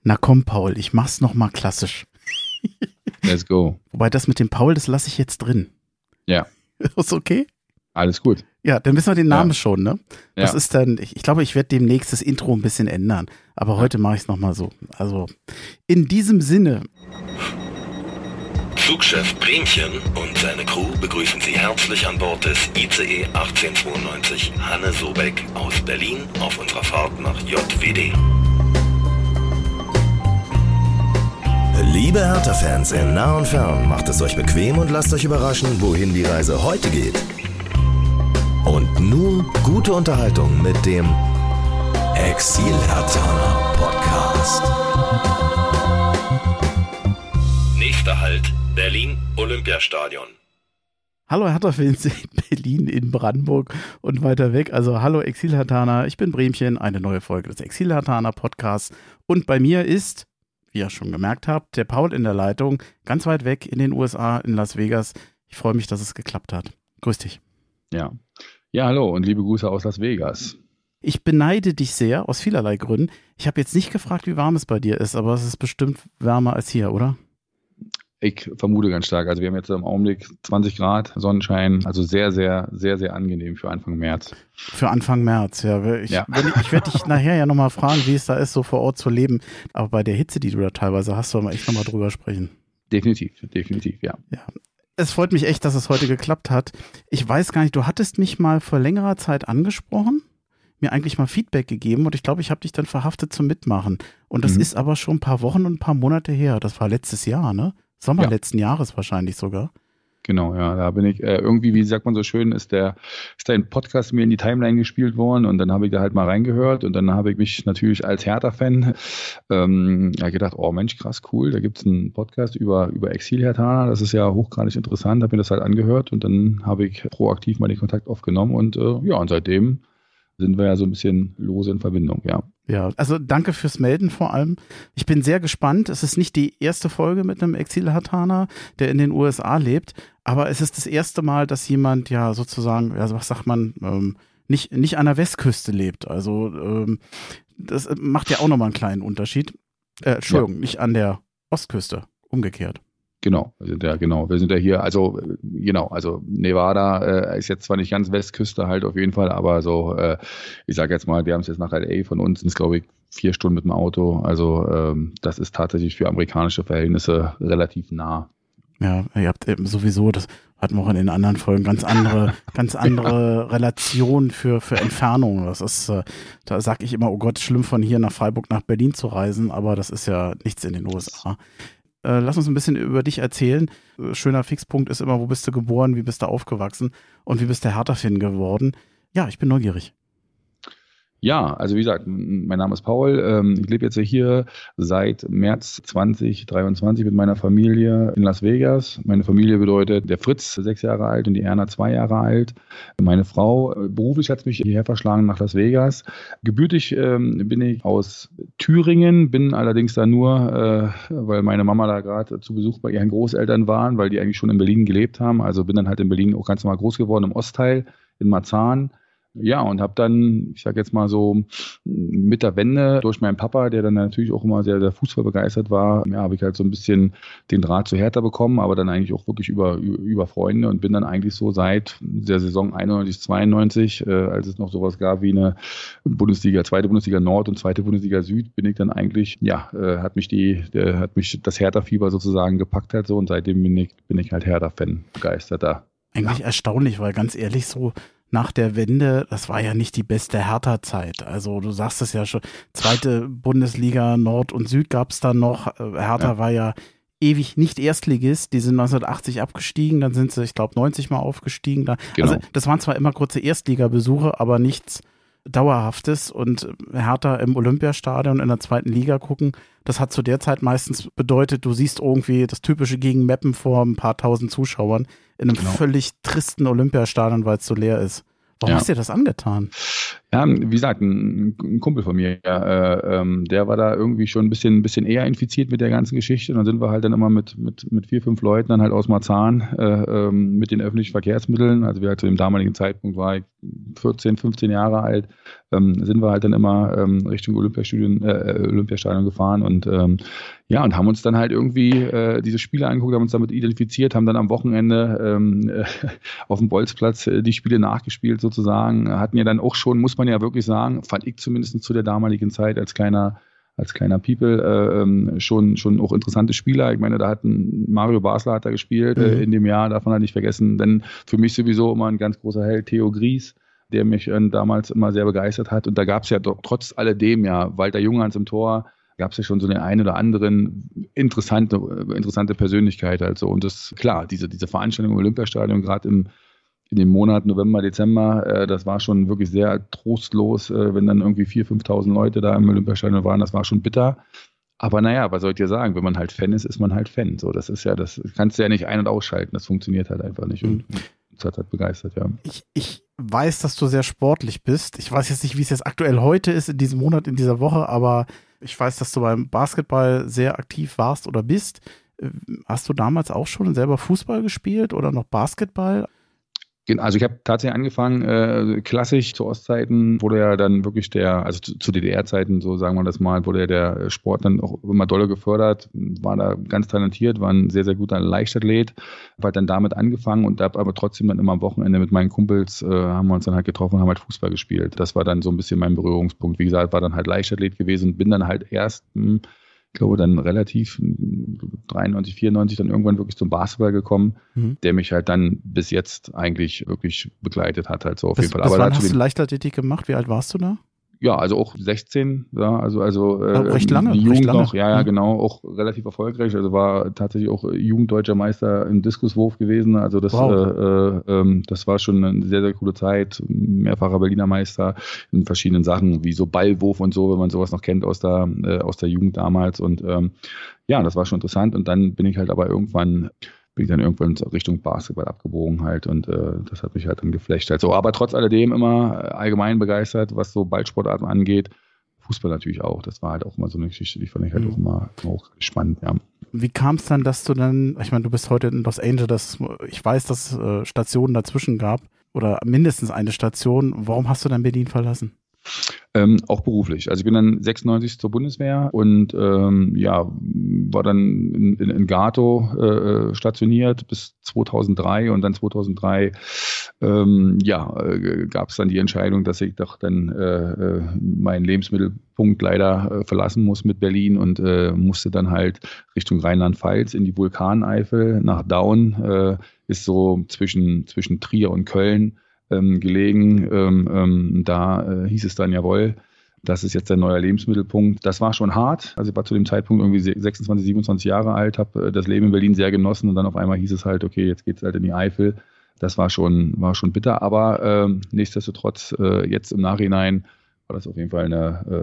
Na komm, Paul, ich mach's nochmal klassisch. Let's go. Wobei das mit dem Paul, das lasse ich jetzt drin. Ja. Ist okay? Alles gut. Ja, dann wissen wir den Namen schon, ne? Das Ja. ist dann, ich glaube, ich werde demnächst das Intro ein bisschen ändern. Aber heute mache ich es nochmal so. Also, in diesem Sinne. Flugchef Bremchen und seine Crew begrüßen Sie herzlich an Bord des ICE 1892 Hanne Sobeck aus Berlin auf unserer Fahrt nach JWD. Liebe Hertha-Fans in nah und fern, macht es euch bequem und lasst euch überraschen, wohin die Reise heute geht. Und nun gute Unterhaltung mit dem Exil-Herthaner Podcast. Nächster Halt, Berlin Olympiastadion. Hallo Hertha-Fans in Berlin, in Brandenburg und weiter weg. Also hallo Exil-Herthaner, ich bin Bremchen, eine neue Folge des Exil-Herthaner Podcasts. Und bei mir ist, wie ihr schon gemerkt habt, der Paul in der Leitung, ganz weit weg in den USA, in Las Vegas. Ich freue mich, dass es geklappt hat. Grüß dich. Ja. Ja, hallo und liebe Grüße aus Las Vegas. Ich beneide dich sehr, aus vielerlei Gründen. Ich habe jetzt nicht gefragt, wie warm es bei dir ist, aber es ist bestimmt wärmer als hier, oder? Ich vermute ganz stark. Also wir haben jetzt im Augenblick 20 Grad Sonnenschein, also sehr, sehr, sehr, sehr angenehm für Anfang März. Für Anfang März, ja. Ich werde dich nachher ja nochmal fragen, wie es da ist, so vor Ort zu leben. Aber bei der Hitze, die du da teilweise hast, sollen wir echt nochmal drüber sprechen. Definitiv, ja. Ja. Es freut mich echt, dass es heute geklappt hat. Ich weiß gar nicht, du hattest mich mal vor längerer Zeit angesprochen, mir eigentlich mal Feedback gegeben und ich glaube, ich habe dich dann verhaftet zum Mitmachen. Und das ist aber schon ein paar Wochen und ein paar Monate her. Das war letztes Jahr, ne? Sommer letzten Jahres wahrscheinlich sogar. Genau, ja, da bin ich irgendwie, wie sagt man so schön, ist ein Podcast mir in die Timeline gespielt worden und dann habe ich da halt mal reingehört und dann habe ich mich natürlich als Hertha-Fan gedacht, oh Mensch, krass, cool, da gibt es einen Podcast über Exil-Herthaner, das ist ja hochgradig interessant, habe mir das halt angehört und dann habe ich proaktiv mal den Kontakt aufgenommen und und seitdem sind wir ja so ein bisschen lose in Verbindung, ja. Ja, also danke fürs Melden vor allem. Ich bin sehr gespannt. Es ist nicht die erste Folge mit einem Exil-Herthaner, der in den USA lebt, aber es ist das erste Mal, dass jemand ja sozusagen, ja, was sagt man, nicht an der Westküste lebt. Also das macht ja auch nochmal einen kleinen Unterschied. Entschuldigung, nicht an der Ostküste, umgekehrt. Genau, wir sind ja hier, also Nevada ist jetzt zwar nicht ganz Westküste halt auf jeden Fall, aber so, ich sage jetzt mal, wir haben es jetzt nach LA, von uns sind es glaube ich 4 Stunden mit dem Auto, also das ist tatsächlich für amerikanische Verhältnisse relativ nah. Ja, ihr habt eben sowieso, das hatten wir auch in den anderen Folgen, ganz andere Relationen für Entfernungen. Das ist, da sage ich immer, oh Gott, schlimm von hier nach Freiburg nach Berlin zu reisen, aber das ist ja nichts in den USA. Lass uns ein bisschen über dich erzählen. Schöner Fixpunkt ist immer, wo bist du geboren, wie bist du aufgewachsen und wie bist du Hertha-Fan geworden? Ja, ich bin neugierig. Ja, also wie gesagt, mein Name ist Paul. Ich lebe jetzt hier seit März 2023 mit meiner Familie in Las Vegas. Meine Familie bedeutet der Fritz, 6 Jahre alt, und die Erna, 2 Jahre alt. Meine Frau, beruflich hat es mich hierher verschlagen nach Las Vegas. Gebürtig bin ich aus Thüringen, bin allerdings da nur, weil meine Mama da gerade zu Besuch bei ihren Großeltern waren, weil die eigentlich schon in Berlin gelebt haben. Also bin dann halt in Berlin auch ganz normal groß geworden, im Ostteil, in Marzahn. Ja, und habe dann, ich sage jetzt mal so, mit der Wende durch meinen Papa, der dann natürlich auch immer sehr, sehr Fußball begeistert war, ja, habe ich halt so ein bisschen den Draht zu Hertha bekommen, aber dann eigentlich auch wirklich über Freunde und bin dann eigentlich so seit der Saison 91, 92, als es noch sowas gab wie eine Bundesliga, 2. Bundesliga Nord und 2. Bundesliga Süd, bin ich dann eigentlich, hat mich das Hertha-Fieber sozusagen gepackt halt so und seitdem bin ich halt Hertha-Fan, begeisterter. Eigentlich erstaunlich, weil ganz ehrlich so, nach der Wende, das war ja nicht die beste Hertha-Zeit. Also du sagst es ja schon, 2. Bundesliga Nord und Süd gab es dann noch. Hertha war ja ewig nicht Erstligist. Die sind 1980 abgestiegen, dann sind sie, ich glaube, 90 Mal aufgestiegen. Genau. Also das waren zwar immer kurze Erstligabesuche, aber nichts Dauerhaftes. Und Hertha im Olympiastadion in der 2. Liga gucken, das hat zu der Zeit meistens bedeutet, du siehst irgendwie das typische gegen Meppen vor ein paar tausend Zuschauern in einem völlig tristen Olympiastadion, weil es so leer ist. Warum hast du dir das angetan? Ja, wie gesagt, ein Kumpel von mir, der war da irgendwie schon ein bisschen eher infiziert mit der ganzen Geschichte. Und dann sind wir halt dann immer mit 4, 5 Leuten dann halt aus Marzahn mit den öffentlichen Verkehrsmitteln. Also wir halt zu dem damaligen Zeitpunkt war ich 14, 15 Jahre alt, sind wir halt dann immer Richtung Olympiastadion gefahren und ja, und haben uns dann halt irgendwie diese Spiele angeguckt, haben uns damit identifiziert, haben dann am Wochenende auf dem Bolzplatz die Spiele nachgespielt sozusagen, hatten ja dann auch schon, muss man ja wirklich sagen, fand ich zumindest zu der damaligen Zeit als kleiner People schon auch interessante Spieler. Ich meine, da hat Mario Basler hat da gespielt in dem Jahr, darf man halt nicht vergessen, denn für mich sowieso immer ein ganz großer Held, Theo Gries, der mich damals immer sehr begeistert hat und da gab es ja doch, trotz alledem ja Walter Junghans im Tor, gab es ja schon so den einen oder anderen interessante Persönlichkeit halt so. Und das, klar, diese Veranstaltung im Olympiastadion, gerade in dem Monat November, Dezember, das war schon wirklich sehr trostlos, wenn dann irgendwie 4.000, 5.000 Leute da im Olympiastadion waren, das war schon bitter. Aber naja, was soll ich dir sagen, wenn man halt Fan ist man halt Fan. So, das kannst du ja nicht ein- und ausschalten, das funktioniert halt einfach nicht. Und das hat halt begeistert, ja. Ich weiß, dass du sehr sportlich bist. Ich weiß jetzt nicht, wie es jetzt aktuell heute ist, in diesem Monat, in dieser Woche, aber ich weiß, dass du beim Basketball sehr aktiv warst oder bist. Hast du damals auch schon selber Fußball gespielt oder noch Basketball? Also ich habe tatsächlich angefangen, klassisch zu Ostzeiten wurde ja dann wirklich also zu DDR-Zeiten, so sagen wir das mal, wurde ja der Sport dann auch immer doller gefördert, war da ganz talentiert, war ein sehr, sehr guter Leichtathlet, habe halt dann damit angefangen und habe aber trotzdem dann immer am Wochenende mit meinen Kumpels, haben wir uns dann halt getroffen und haben halt Fußball gespielt. Das war dann so ein bisschen mein Berührungspunkt. Wie gesagt, war dann halt Leichtathlet gewesen und bin dann halt erst ich glaube, dann relativ 93, 94 dann irgendwann wirklich zum Basketball gekommen, der mich halt dann bis jetzt eigentlich wirklich begleitet hat, halt so auf jeden Fall. Bis wann hast du Leichtathletik gemacht? Wie alt warst du da? Ja, also auch 16, ja, also recht lange. Jugend recht lange. noch, ja, genau, auch relativ erfolgreich. Also war tatsächlich auch Jugenddeutscher Meister im Diskuswurf gewesen. Also das, das war schon eine sehr, sehr coole Zeit. Mehrfacher Berliner Meister in verschiedenen Sachen, wie so Ballwurf und so, wenn man sowas noch kennt aus der Jugend damals. Und ja, das war schon interessant. Und dann bin ich dann irgendwann Richtung Basketball abgebogen halt und das hat mich halt dann geflecht halt so. Aber trotz alledem immer allgemein begeistert, was so Ballsportarten angeht. Fußball natürlich auch. Das war halt auch immer so eine Geschichte, die fand ich halt auch immer spannend, ja. Wie kam es dann, dass du dann, ich meine, du bist heute in Los Angeles, ich weiß, dass es Stationen dazwischen gab oder mindestens eine Station. Warum hast du dann Berlin verlassen? Auch beruflich. Also ich bin dann 96 zur Bundeswehr und war dann in Gato stationiert bis 2003 und dann 2003 gab es dann die Entscheidung, dass ich doch dann meinen Lebensmittelpunkt leider verlassen muss mit Berlin und musste dann halt Richtung Rheinland-Pfalz in die Vulkaneifel nach Daun, ist so zwischen Trier und Köln gelegen. Da hieß es dann, jawohl, das ist jetzt der neue Lebensmittelpunkt. Das war schon hart. Also ich war zu dem Zeitpunkt irgendwie 26, 27 Jahre alt, habe das Leben in Berlin sehr genossen und dann auf einmal hieß es halt, okay, jetzt geht's halt in die Eifel. Das war schon bitter, aber nichtsdestotrotz jetzt im Nachhinein war das auf jeden Fall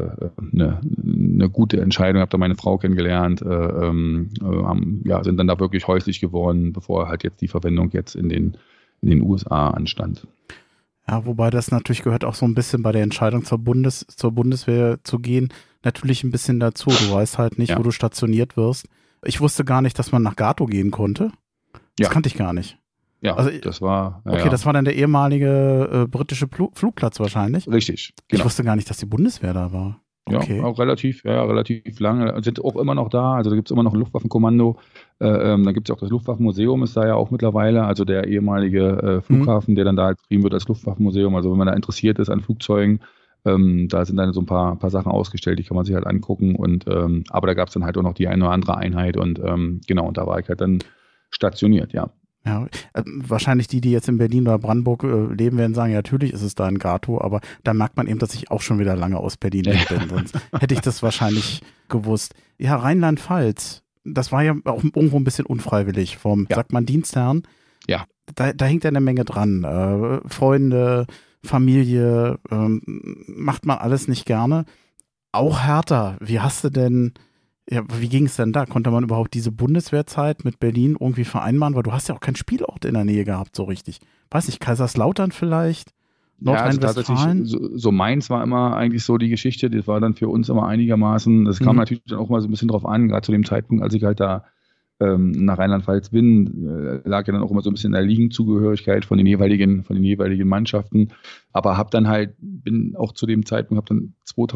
eine gute Entscheidung. Habe da meine Frau kennengelernt, sind dann da wirklich häuslich geworden, bevor halt jetzt die Verwendung jetzt in den USA anstand. Ja, wobei das natürlich gehört auch so ein bisschen bei der Entscheidung zur Bundeswehr zu gehen, natürlich ein bisschen dazu. Du weißt halt nicht, wo du stationiert wirst. Ich wusste gar nicht, dass man nach Gato gehen konnte. Das kannte ich gar nicht. Ja, also, das war... das war dann der ehemalige britische Flugplatz wahrscheinlich. Richtig, genau. Ich wusste gar nicht, dass die Bundeswehr da war. Okay. Ja, auch relativ lange. Sind auch immer noch da. Also da gibt es immer noch ein Luftwaffenkommando. Da gibt es auch das Luftwaffenmuseum, ist da ja auch mittlerweile. Also der ehemalige Flughafen, der dann da betrieben wird als Luftwaffenmuseum. Also wenn man da interessiert ist an Flugzeugen, da sind dann so ein paar Sachen ausgestellt, die kann man sich halt angucken. Und aber da gab es dann halt auch noch die eine oder andere Einheit. Und und da war ich halt dann stationiert, ja. Ja, wahrscheinlich die jetzt in Berlin oder Brandenburg leben, werden sagen, ja, natürlich ist es da in Gato, aber da merkt man eben, dass ich auch schon wieder lange aus Berlin weg bin, sonst hätte ich das wahrscheinlich gewusst. Ja, Rheinland-Pfalz, das war ja auch irgendwo ein bisschen unfreiwillig sagt man Dienstherren. Ja. Da hängt ja eine Menge dran. Freunde, Familie, macht man alles nicht gerne. Auch Hertha, wie ging es denn da? Konnte man überhaupt diese Bundeswehrzeit mit Berlin irgendwie vereinbaren? Weil du hast ja auch keinen Spielort in der Nähe gehabt, so richtig. Weiß nicht, Kaiserslautern vielleicht? Nordrhein-Westfalen? Ja, so Mainz war immer eigentlich so die Geschichte, das war dann für uns immer einigermaßen, das kam natürlich dann auch mal so ein bisschen drauf an, gerade zu dem Zeitpunkt, als ich halt da nach Rheinland-Pfalz bin, lag ja dann auch immer so ein bisschen in der Ligenzugehörigkeit von den jeweiligen Mannschaften, aber bin auch zu dem Zeitpunkt, dann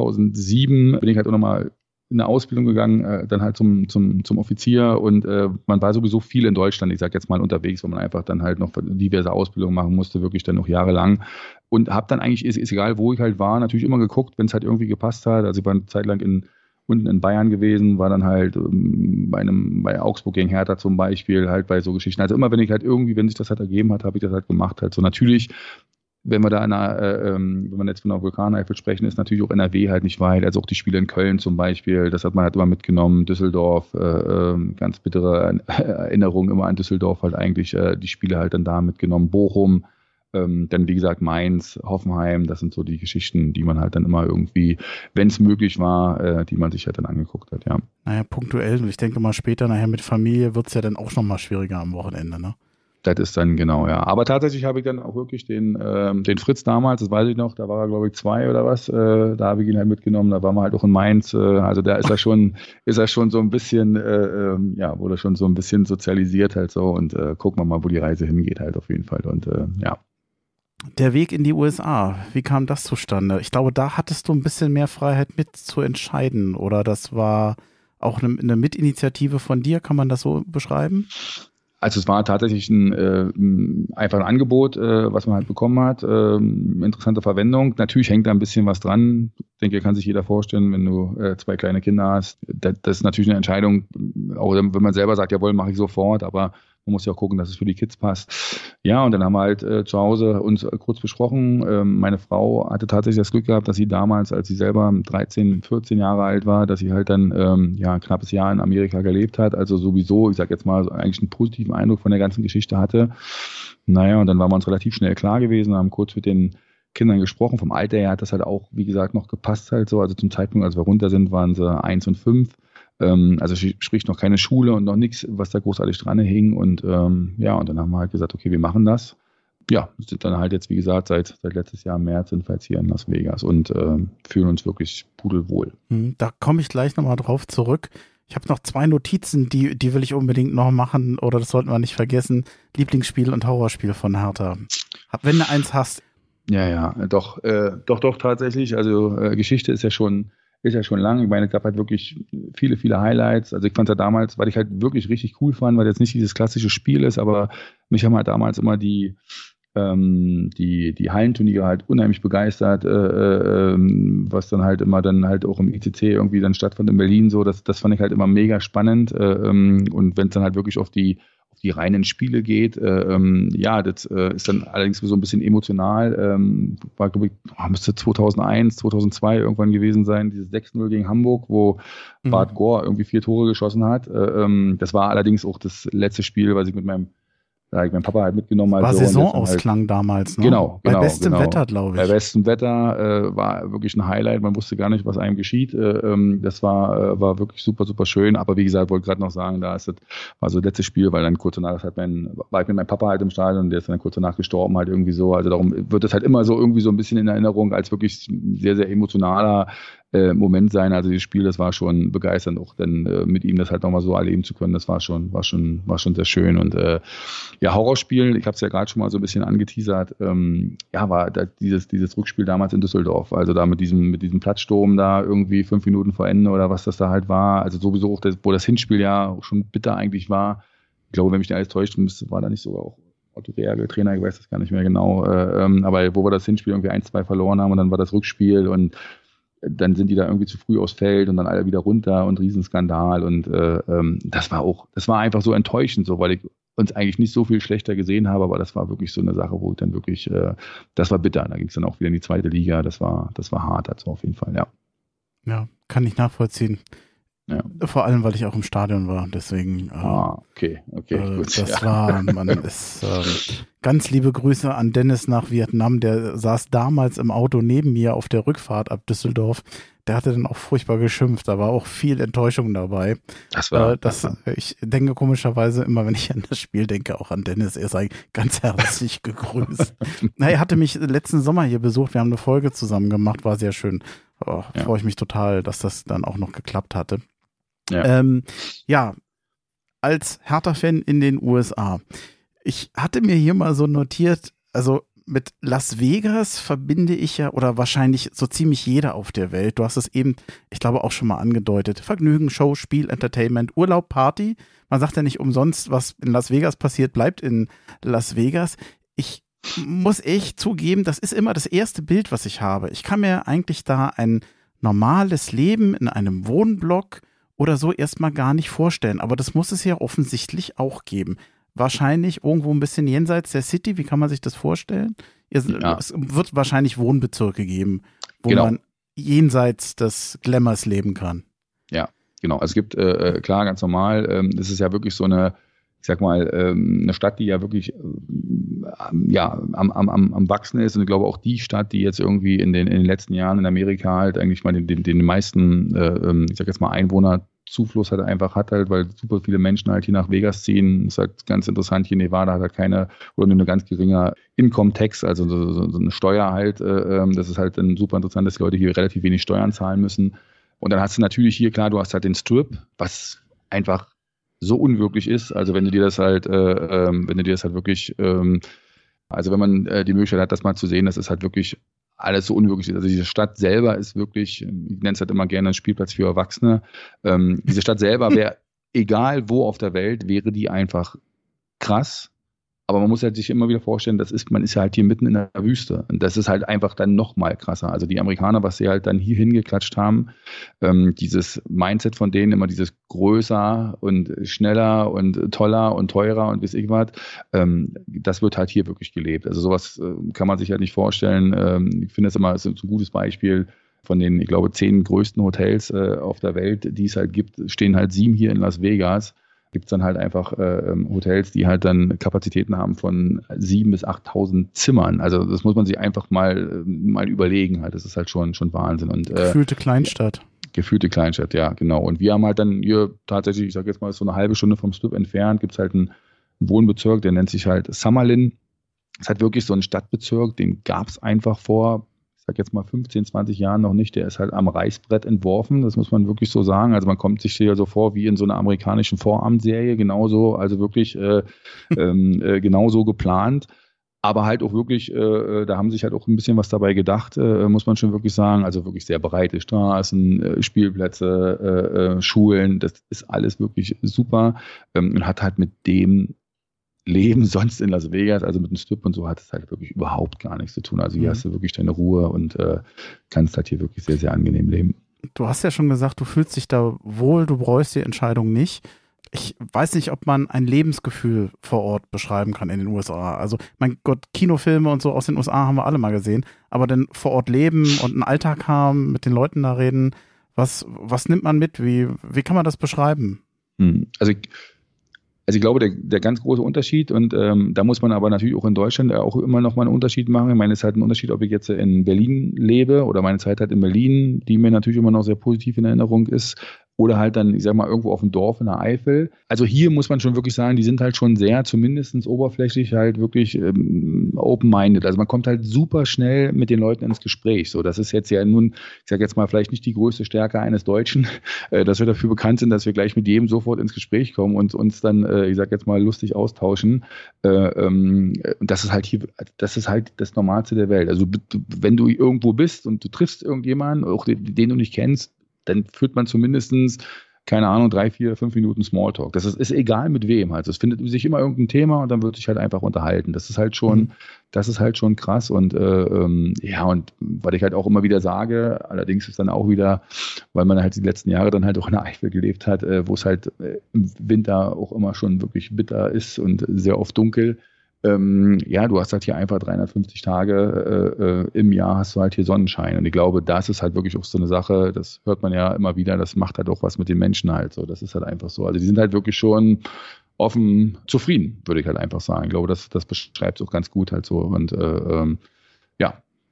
2007 bin ich halt auch nochmal in eine Ausbildung gegangen, dann halt zum Offizier und man war sowieso viel in Deutschland, ich sag jetzt mal unterwegs, wo man einfach dann halt noch diverse Ausbildungen machen musste, wirklich dann noch jahrelang und habe dann eigentlich, ist egal wo ich halt war, natürlich immer geguckt, wenn es halt irgendwie gepasst hat, also ich war eine Zeit lang unten in Bayern gewesen, war dann halt bei Augsburg gegen Hertha zum Beispiel, halt bei so Geschichten. Also immer, wenn sich das halt ergeben hat, habe ich das halt gemacht. Halt so natürlich, wenn wir da wenn wir jetzt von der Vulkaneifel sprechen, ist natürlich auch NRW halt nicht weit. Also auch die Spiele in Köln zum Beispiel, das hat man halt immer mitgenommen. Düsseldorf, ganz bittere Erinnerungen immer an Düsseldorf halt eigentlich, die Spiele halt dann da mitgenommen. Bochum, dann wie gesagt Mainz, Hoffenheim, das sind so die Geschichten, die man halt dann immer irgendwie, wenn es möglich war, die man sich halt dann angeguckt hat, ja. Naja, punktuell, und ich denke mal später nachher mit Familie wird es ja dann auch nochmal schwieriger am Wochenende, ne? Das ist dann genau, ja. Aber tatsächlich habe ich dann auch wirklich den Fritz damals, das weiß ich noch, da war er glaube ich 2 oder was, da habe ich ihn halt mitgenommen, da waren wir halt auch in Mainz, also da ist er schon so ein bisschen, wurde schon so ein bisschen sozialisiert halt so und gucken wir mal, wo die Reise hingeht halt auf jeden Fall und ja. Der Weg in die USA, wie kam das zustande? Ich glaube, da hattest du ein bisschen mehr Freiheit mit zu entscheiden, oder das war auch eine Mitinitiative von dir, kann man das so beschreiben? Also es war tatsächlich einfach ein Angebot, was man halt bekommen hat, interessante Verwendung. Natürlich hängt da ein bisschen was dran. Ich denke, kann sich jeder vorstellen, wenn du 2 kleine Kinder hast. Das ist natürlich eine Entscheidung, auch wenn man selber sagt, jawohl, mache ich sofort, aber man muss ja auch gucken, dass es für die Kids passt. Ja, und dann haben wir halt zu Hause uns kurz besprochen. Meine Frau hatte tatsächlich das Glück gehabt, dass sie damals, als sie selber 13, 14 Jahre alt war, dass sie halt dann ein knappes Jahr in Amerika gelebt hat. Also sowieso, ich sag jetzt mal, eigentlich einen positiven Eindruck von der ganzen Geschichte hatte. Naja, und dann waren wir uns relativ schnell klar gewesen, haben kurz mit den Kindern gesprochen. Vom Alter her hat das halt auch, wie gesagt, noch gepasst halt so. Also zum Zeitpunkt, als wir runter sind, waren sie 1 und 5. Also sprich noch keine Schule und noch nichts, was da großartig dran hing. Und und dann haben wir halt gesagt, okay, wir machen das. Ja, sind dann halt jetzt, wie gesagt, seit letztes Jahr im März sind wir jetzt hier in Las Vegas und fühlen uns wirklich pudelwohl. Da komme ich gleich nochmal drauf zurück. Ich habe noch 2 Notizen, die will ich unbedingt noch machen, oder das sollten wir nicht vergessen. Lieblingsspiel und Horrorspiel von Hertha. Wenn du eins hast. Ja, doch tatsächlich. Also Geschichte ist ja schon lang. Ich meine, es gab halt wirklich viele, viele Highlights. Also ich fand es ja damals, weil ich halt wirklich richtig cool fand, weil jetzt nicht dieses klassische Spiel ist, aber mich haben halt damals immer die Hallenturniere halt unheimlich begeistert, was dann halt immer dann halt auch im ICC irgendwie dann stattfand in Berlin so. Das fand ich halt immer mega spannend. Und wenn es dann halt wirklich auf die reinen Spiele geht, das ist dann allerdings so ein bisschen emotional, war glaube ich, müsste 2001, 2002 irgendwann gewesen sein, dieses 6-0 gegen Hamburg, wo Bart Gohr irgendwie 4 Tore geschossen hat. Das war allerdings auch das letzte Spiel, was ich mit meinem Papa halt mitgenommen. War Saisonausklang halt, damals, ne? Genau. Bei bestem Wetter, glaube ich. Bei bestem Wetter war wirklich ein Highlight. Man wusste gar nicht, was einem geschieht. Das war wirklich super, super schön. Aber wie gesagt, wollte gerade noch sagen, war so das letzte Spiel, weil dann kurz danach war ich mit meinem Papa halt im Stadion und der ist dann kurz danach gestorben halt irgendwie so. Also darum wird das halt immer so irgendwie so ein bisschen in Erinnerung als wirklich sehr, sehr emotionaler Moment sein. Also dieses Spiel, das war schon begeisternd, auch dann mit ihm das halt nochmal so erleben zu können. Das war schon sehr schön. Und Horrorspiel, ich habe es ja gerade schon mal so ein bisschen angeteasert, war dieses Rückspiel damals in Düsseldorf. Also da mit diesem Platzsturm da irgendwie 5 Minuten vor Ende oder was das da halt war. Also sowieso auch, wo das Hinspiel ja auch schon bitter eigentlich war. Ich glaube, wenn mich nicht alles täuscht, war da nicht sogar auch Otto Reagel Trainer, ich weiß das gar nicht mehr genau. Aber wo wir das Hinspiel irgendwie 1-2 verloren haben und dann war das Rückspiel und dann sind die da irgendwie zu früh aufs Feld und dann alle wieder runter und Riesenskandal und das war einfach so enttäuschend, so, weil ich uns eigentlich nicht so viel schlechter gesehen habe, aber das war wirklich so eine Sache, wo ich dann wirklich, das war bitter, da ging es dann auch wieder in die 2. Liga, das war hart, also auf jeden Fall, ja. Ja, kann ich nachvollziehen. Ja. Vor allem, weil ich auch im Stadion war, deswegen. Okay, gut. Das war, ganz liebe Grüße an Dennis nach Vietnam, der saß damals im Auto neben mir auf der Rückfahrt ab Düsseldorf. der hatte dann auch furchtbar geschimpft. Da war auch viel Enttäuschung dabei. Ich denke komischerweise immer, wenn ich an das Spiel denke, auch an Dennis, er sei ganz herzlich gegrüßt. Er hatte mich letzten Sommer hier besucht. Wir haben eine Folge zusammen gemacht, war sehr schön. Freue ich mich total, dass das dann auch noch geklappt hatte. Als Hertha-Fan in den USA. Ich hatte mir hier mal so notiert, also mit Las Vegas verbinde ich ja, oder wahrscheinlich so ziemlich jeder auf der Welt, du hast es eben, ich glaube auch schon mal angedeutet, Vergnügen, Show, Spiel, Entertainment, Urlaub, Party. Man sagt ja nicht umsonst, was in Las Vegas passiert, bleibt in Las Vegas. Ich muss echt zugeben, das ist immer das erste Bild, was ich habe. Ich kann mir eigentlich da ein normales Leben in einem Wohnblock oder so erstmal gar nicht vorstellen. Aber das muss es ja offensichtlich auch geben. Wahrscheinlich irgendwo ein bisschen jenseits der City. Wie kann man sich das vorstellen? Es wird wahrscheinlich Wohnbezirke geben, wo man jenseits des Glamours leben kann. Ja, genau. Also es gibt, klar, ganz normal, das ist ja wirklich so eine, ich sag mal, eine Stadt, die ja wirklich am Wachsen ist. Und ich glaube auch die Stadt, die jetzt irgendwie in den letzten Jahren in Amerika halt eigentlich mal den meisten, ich sag jetzt mal, Einwohnerzufluss hat, weil super viele Menschen halt hier nach Vegas ziehen. Das ist halt ganz interessant. Hier in Nevada hat halt keine oder nur eine ganz geringe Income-Tax, also so eine Steuer halt. Das ist halt dann super interessant, dass die Leute hier relativ wenig Steuern zahlen müssen. Und dann hast du natürlich hier, klar, du hast halt den Strip, was einfach so unwirklich ist, also wenn du dir das halt wirklich, also wenn man die Möglichkeit hat, das mal zu sehen, das ist halt wirklich alles so unwirklich ist. Also diese Stadt selber ist wirklich, ich nenne es halt immer gerne ein Spielplatz für Erwachsene. Diese Stadt selber wäre, egal wo auf der Welt, wäre die einfach krass. Aber man muss halt sich immer wieder vorstellen, man ist ja halt hier mitten in der Wüste. Und das ist halt einfach dann noch mal krasser. Also die Amerikaner, was sie halt dann hier hingeklatscht haben, dieses Mindset von denen, immer dieses größer und schneller und toller und teurer und weiß ich was, das wird halt hier wirklich gelebt. Also sowas kann man sich halt nicht vorstellen. Ich finde das immer, es ist ein gutes Beispiel. Von den, ich glaube, 10 größten Hotels auf der Welt, die es halt gibt, stehen halt 7 hier in Las Vegas. Gibt es dann halt einfach Hotels, die halt dann Kapazitäten haben von 7.000 bis 8.000 Zimmern. Also das muss man sich einfach mal überlegen. Halt. Das ist halt schon Wahnsinn. Und, gefühlte Kleinstadt. Gefühlte Kleinstadt, ja, genau. Und wir haben halt dann hier tatsächlich, ich sag jetzt mal, so eine halbe Stunde vom Strip entfernt, gibt es halt einen Wohnbezirk, der nennt sich halt Summerlin. Das ist halt wirklich so ein Stadtbezirk, den gab es einfach vor, ich sag jetzt mal 15, 20 Jahren noch nicht, der ist halt am Reißbrett entworfen, das muss man wirklich so sagen. Also man kommt sich hier so vor wie in so einer amerikanischen Vorabendserie, genauso, also wirklich genauso geplant. Aber halt auch wirklich, da haben sich halt auch ein bisschen was dabei gedacht, muss man schon wirklich sagen. Also wirklich sehr breite Straßen, Spielplätze, Schulen, das ist alles wirklich super und hat halt mit dem Leben sonst in Las Vegas, also mit dem Strip und so, hat es halt wirklich überhaupt gar nichts zu tun. Also hier hast du wirklich deine Ruhe und kannst halt hier wirklich sehr, sehr angenehm leben. Du hast ja schon gesagt, du fühlst dich da wohl, du bereust die Entscheidung nicht. Ich weiß nicht, ob man ein Lebensgefühl vor Ort beschreiben kann in den USA. Also, mein Gott, Kinofilme und so aus den USA haben wir alle mal gesehen. Aber dann vor Ort leben und einen Alltag haben, mit den Leuten da reden, was nimmt man mit? Wie kann man das beschreiben? Also ich glaube, der ganz große Unterschied, und da muss man aber natürlich auch in Deutschland auch immer noch mal einen Unterschied machen. Ich meine, es ist halt ein Unterschied, ob ich jetzt in Berlin lebe oder meine Zeit halt in Berlin, die mir natürlich immer noch sehr positiv in Erinnerung ist, oder halt dann, ich sag mal, irgendwo auf dem Dorf in der Eifel. Also hier muss man schon wirklich sagen, die sind halt schon sehr, zumindest oberflächlich, halt wirklich open-minded. Also man kommt halt super schnell mit den Leuten ins Gespräch. So, das ist jetzt ja nun, ich sag jetzt mal, vielleicht nicht die größte Stärke eines Deutschen, dass wir dafür bekannt sind, dass wir gleich mit jedem sofort ins Gespräch kommen und uns dann, ich sag jetzt mal, lustig austauschen. Das ist halt hier, das ist halt das Normalste der Welt. Also wenn du irgendwo bist und du triffst irgendjemanden, auch den du nicht kennst, dann führt man zumindestens, keine Ahnung, 3, 4, 5 Minuten Smalltalk. Das ist egal mit wem halt. Es findet sich immer irgendein Thema und dann wird sich halt einfach unterhalten. Das ist halt schon krass. Und ja, und was ich halt auch immer wieder sage, allerdings ist dann auch wieder, weil man halt die letzten Jahre dann halt auch in der Eifel gelebt hat, wo es halt im Winter auch immer schon wirklich bitter ist und sehr oft dunkel. Ja, du hast halt hier einfach 350 Tage im Jahr hast du halt hier Sonnenschein. Und ich glaube, das ist halt wirklich auch so eine Sache, das hört man ja immer wieder, das macht halt auch was mit den Menschen halt so. Das ist halt einfach so. Also die sind halt wirklich schon offen zufrieden, würde ich halt einfach sagen. Ich glaube, das beschreibt es auch ganz gut halt so. Und ja,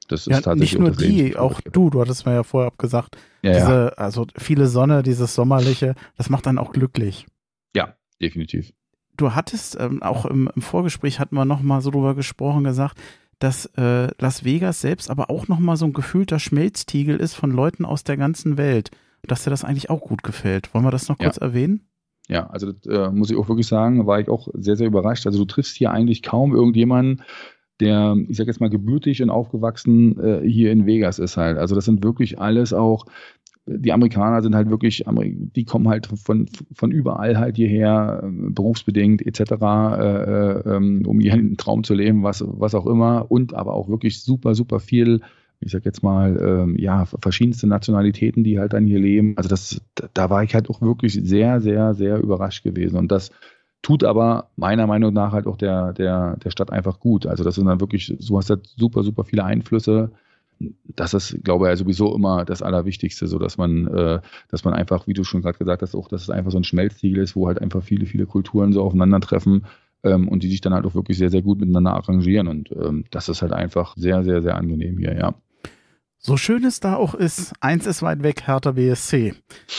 Das ist tatsächlich nicht nur die, auch du hattest mir ja vorher gesagt, also viele Sonne, dieses Sommerliche, das macht dann auch glücklich. Ja, definitiv. Du hattest, auch im Vorgespräch hatten wir nochmal so drüber gesprochen, gesagt, dass Las Vegas selbst aber auch nochmal so ein gefühlter Schmelztiegel ist von Leuten aus der ganzen Welt. Dass dir das eigentlich auch gut gefällt. Wollen wir das noch kurz erwähnen? Ja, also das muss ich auch wirklich sagen, war ich auch sehr, sehr überrascht. Also du triffst hier eigentlich kaum irgendjemanden, der, ich sag jetzt mal, gebürtig und aufgewachsen hier in Vegas ist halt. Also das sind wirklich alles auch, die Amerikaner sind halt wirklich, die kommen halt von überall halt hierher, berufsbedingt etc., um hier einen Traum zu leben, was auch immer, und aber auch wirklich super, super viel, ich sag jetzt mal, verschiedenste Nationalitäten, die halt dann hier leben. Also da war ich halt auch wirklich sehr, sehr, sehr überrascht gewesen. Und das tut aber meiner Meinung nach halt auch der Stadt einfach gut. Also das sind dann wirklich, du hast halt super, super viele Einflüsse. Das ist, glaube ich, sowieso immer das Allerwichtigste, so dass man einfach, wie du schon gerade gesagt hast, auch, dass es einfach so ein Schmelztiegel ist, wo halt einfach viele, viele Kulturen so aufeinandertreffen. Und die sich dann halt auch wirklich sehr, sehr gut miteinander arrangieren. Und das ist halt einfach sehr, sehr, sehr angenehm hier, ja. So schön es da auch ist, eins ist weit weg, Hertha BSC.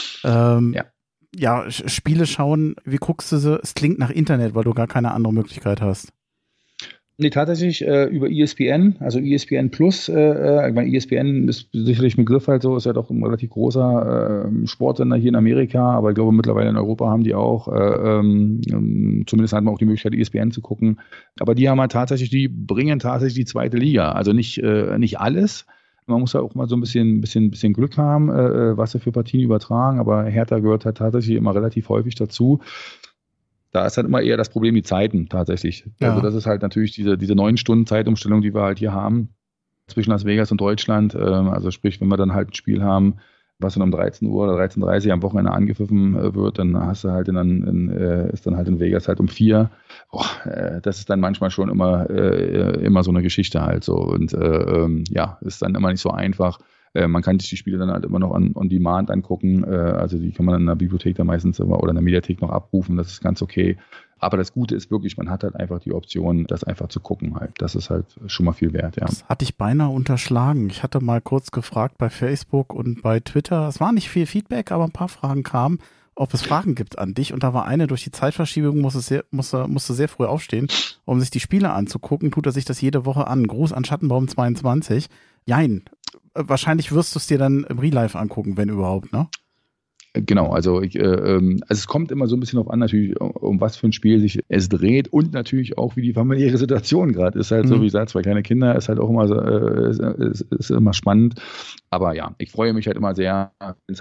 Spiele schauen, wie guckst du sie? Es klingt nach Internet, weil du gar keine andere Möglichkeit hast. Nee, tatsächlich über ESPN, also ESPN Plus. Ich meine, ESPN ist sicherlich ein Begriff halt so, ist ja doch ein relativ großer Sportsender hier in Amerika, aber ich glaube mittlerweile in Europa haben die auch, zumindest hat man auch die Möglichkeit, ESPN zu gucken. Aber die haben halt tatsächlich, die bringen tatsächlich die zweite Liga. Also nicht alles. Man muss ja auch mal so ein bisschen Glück haben, was sie für Partien übertragen, aber Hertha gehört halt tatsächlich immer relativ häufig dazu. Da ist halt immer eher das Problem die Zeiten tatsächlich. Ja. Also das ist halt natürlich diese 9-Stunden-Zeitumstellung, die wir halt hier haben zwischen Las Vegas und Deutschland. Also sprich, wenn wir dann halt ein Spiel haben, was dann um 13 Uhr oder 13:30 Uhr am Wochenende angepfiffen wird, dann hast du halt ist dann halt in Vegas halt um 4. Das ist dann manchmal schon immer so eine Geschichte halt so. Und ist dann immer nicht so einfach. Man kann sich die Spiele dann halt immer noch on demand angucken. Also die kann man in der Bibliothek dann meistens oder in der Mediathek noch abrufen. Das ist ganz okay. Aber das Gute ist wirklich, man hat halt einfach die Option, das einfach zu gucken halt. Das ist halt schon mal viel wert, ja. Das hatte ich beinahe unterschlagen. Ich hatte mal kurz gefragt bei Facebook und bei Twitter. Es war nicht viel Feedback, aber ein paar Fragen kamen, ob es Fragen gibt an dich. Und da war eine, durch die Zeitverschiebung musste sehr früh aufstehen, um sich die Spiele anzugucken. Tut er sich das jede Woche an. Gruß an Schattenbaum 22. Jein. Wahrscheinlich wirst du es dir dann im Real Life angucken, wenn überhaupt, ne? Genau, also es kommt immer so ein bisschen darauf an, natürlich, um was für ein Spiel sich es dreht und natürlich auch, wie die familiäre Situation gerade ist. Halt so, wie gesagt, 2 kleine Kinder, ist halt auch immer so, ist immer spannend. Aber ja, ich freue mich halt immer sehr,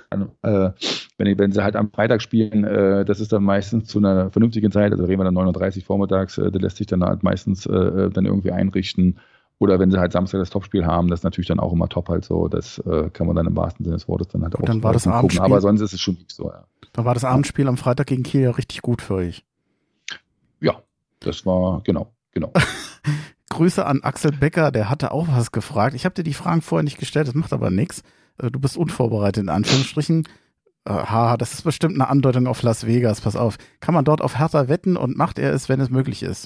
wenn sie halt am Freitag spielen. Das ist dann meistens zu einer vernünftigen Zeit, also reden wir dann 9:30 Uhr vormittags, der lässt sich dann halt meistens dann irgendwie einrichten. Oder wenn sie halt Samstag das Topspiel haben, das ist natürlich dann auch immer top halt so. Das kann man dann im wahrsten Sinne des Wortes dann halt auch dann war das gucken. Abendspiel, aber sonst ist es schon nicht so, ja. Dann war das Abendspiel am Freitag gegen Kiel ja richtig gut für euch. Ja, das war, genau. Grüße an Axel Becker, der hatte auch was gefragt. Ich habe dir die Fragen vorher nicht gestellt, das macht aber nichts. Du bist unvorbereitet, in Anführungsstrichen. Das ist bestimmt eine Andeutung auf Las Vegas, pass auf. Kann man dort auf Hertha wetten und macht er es, wenn es möglich ist?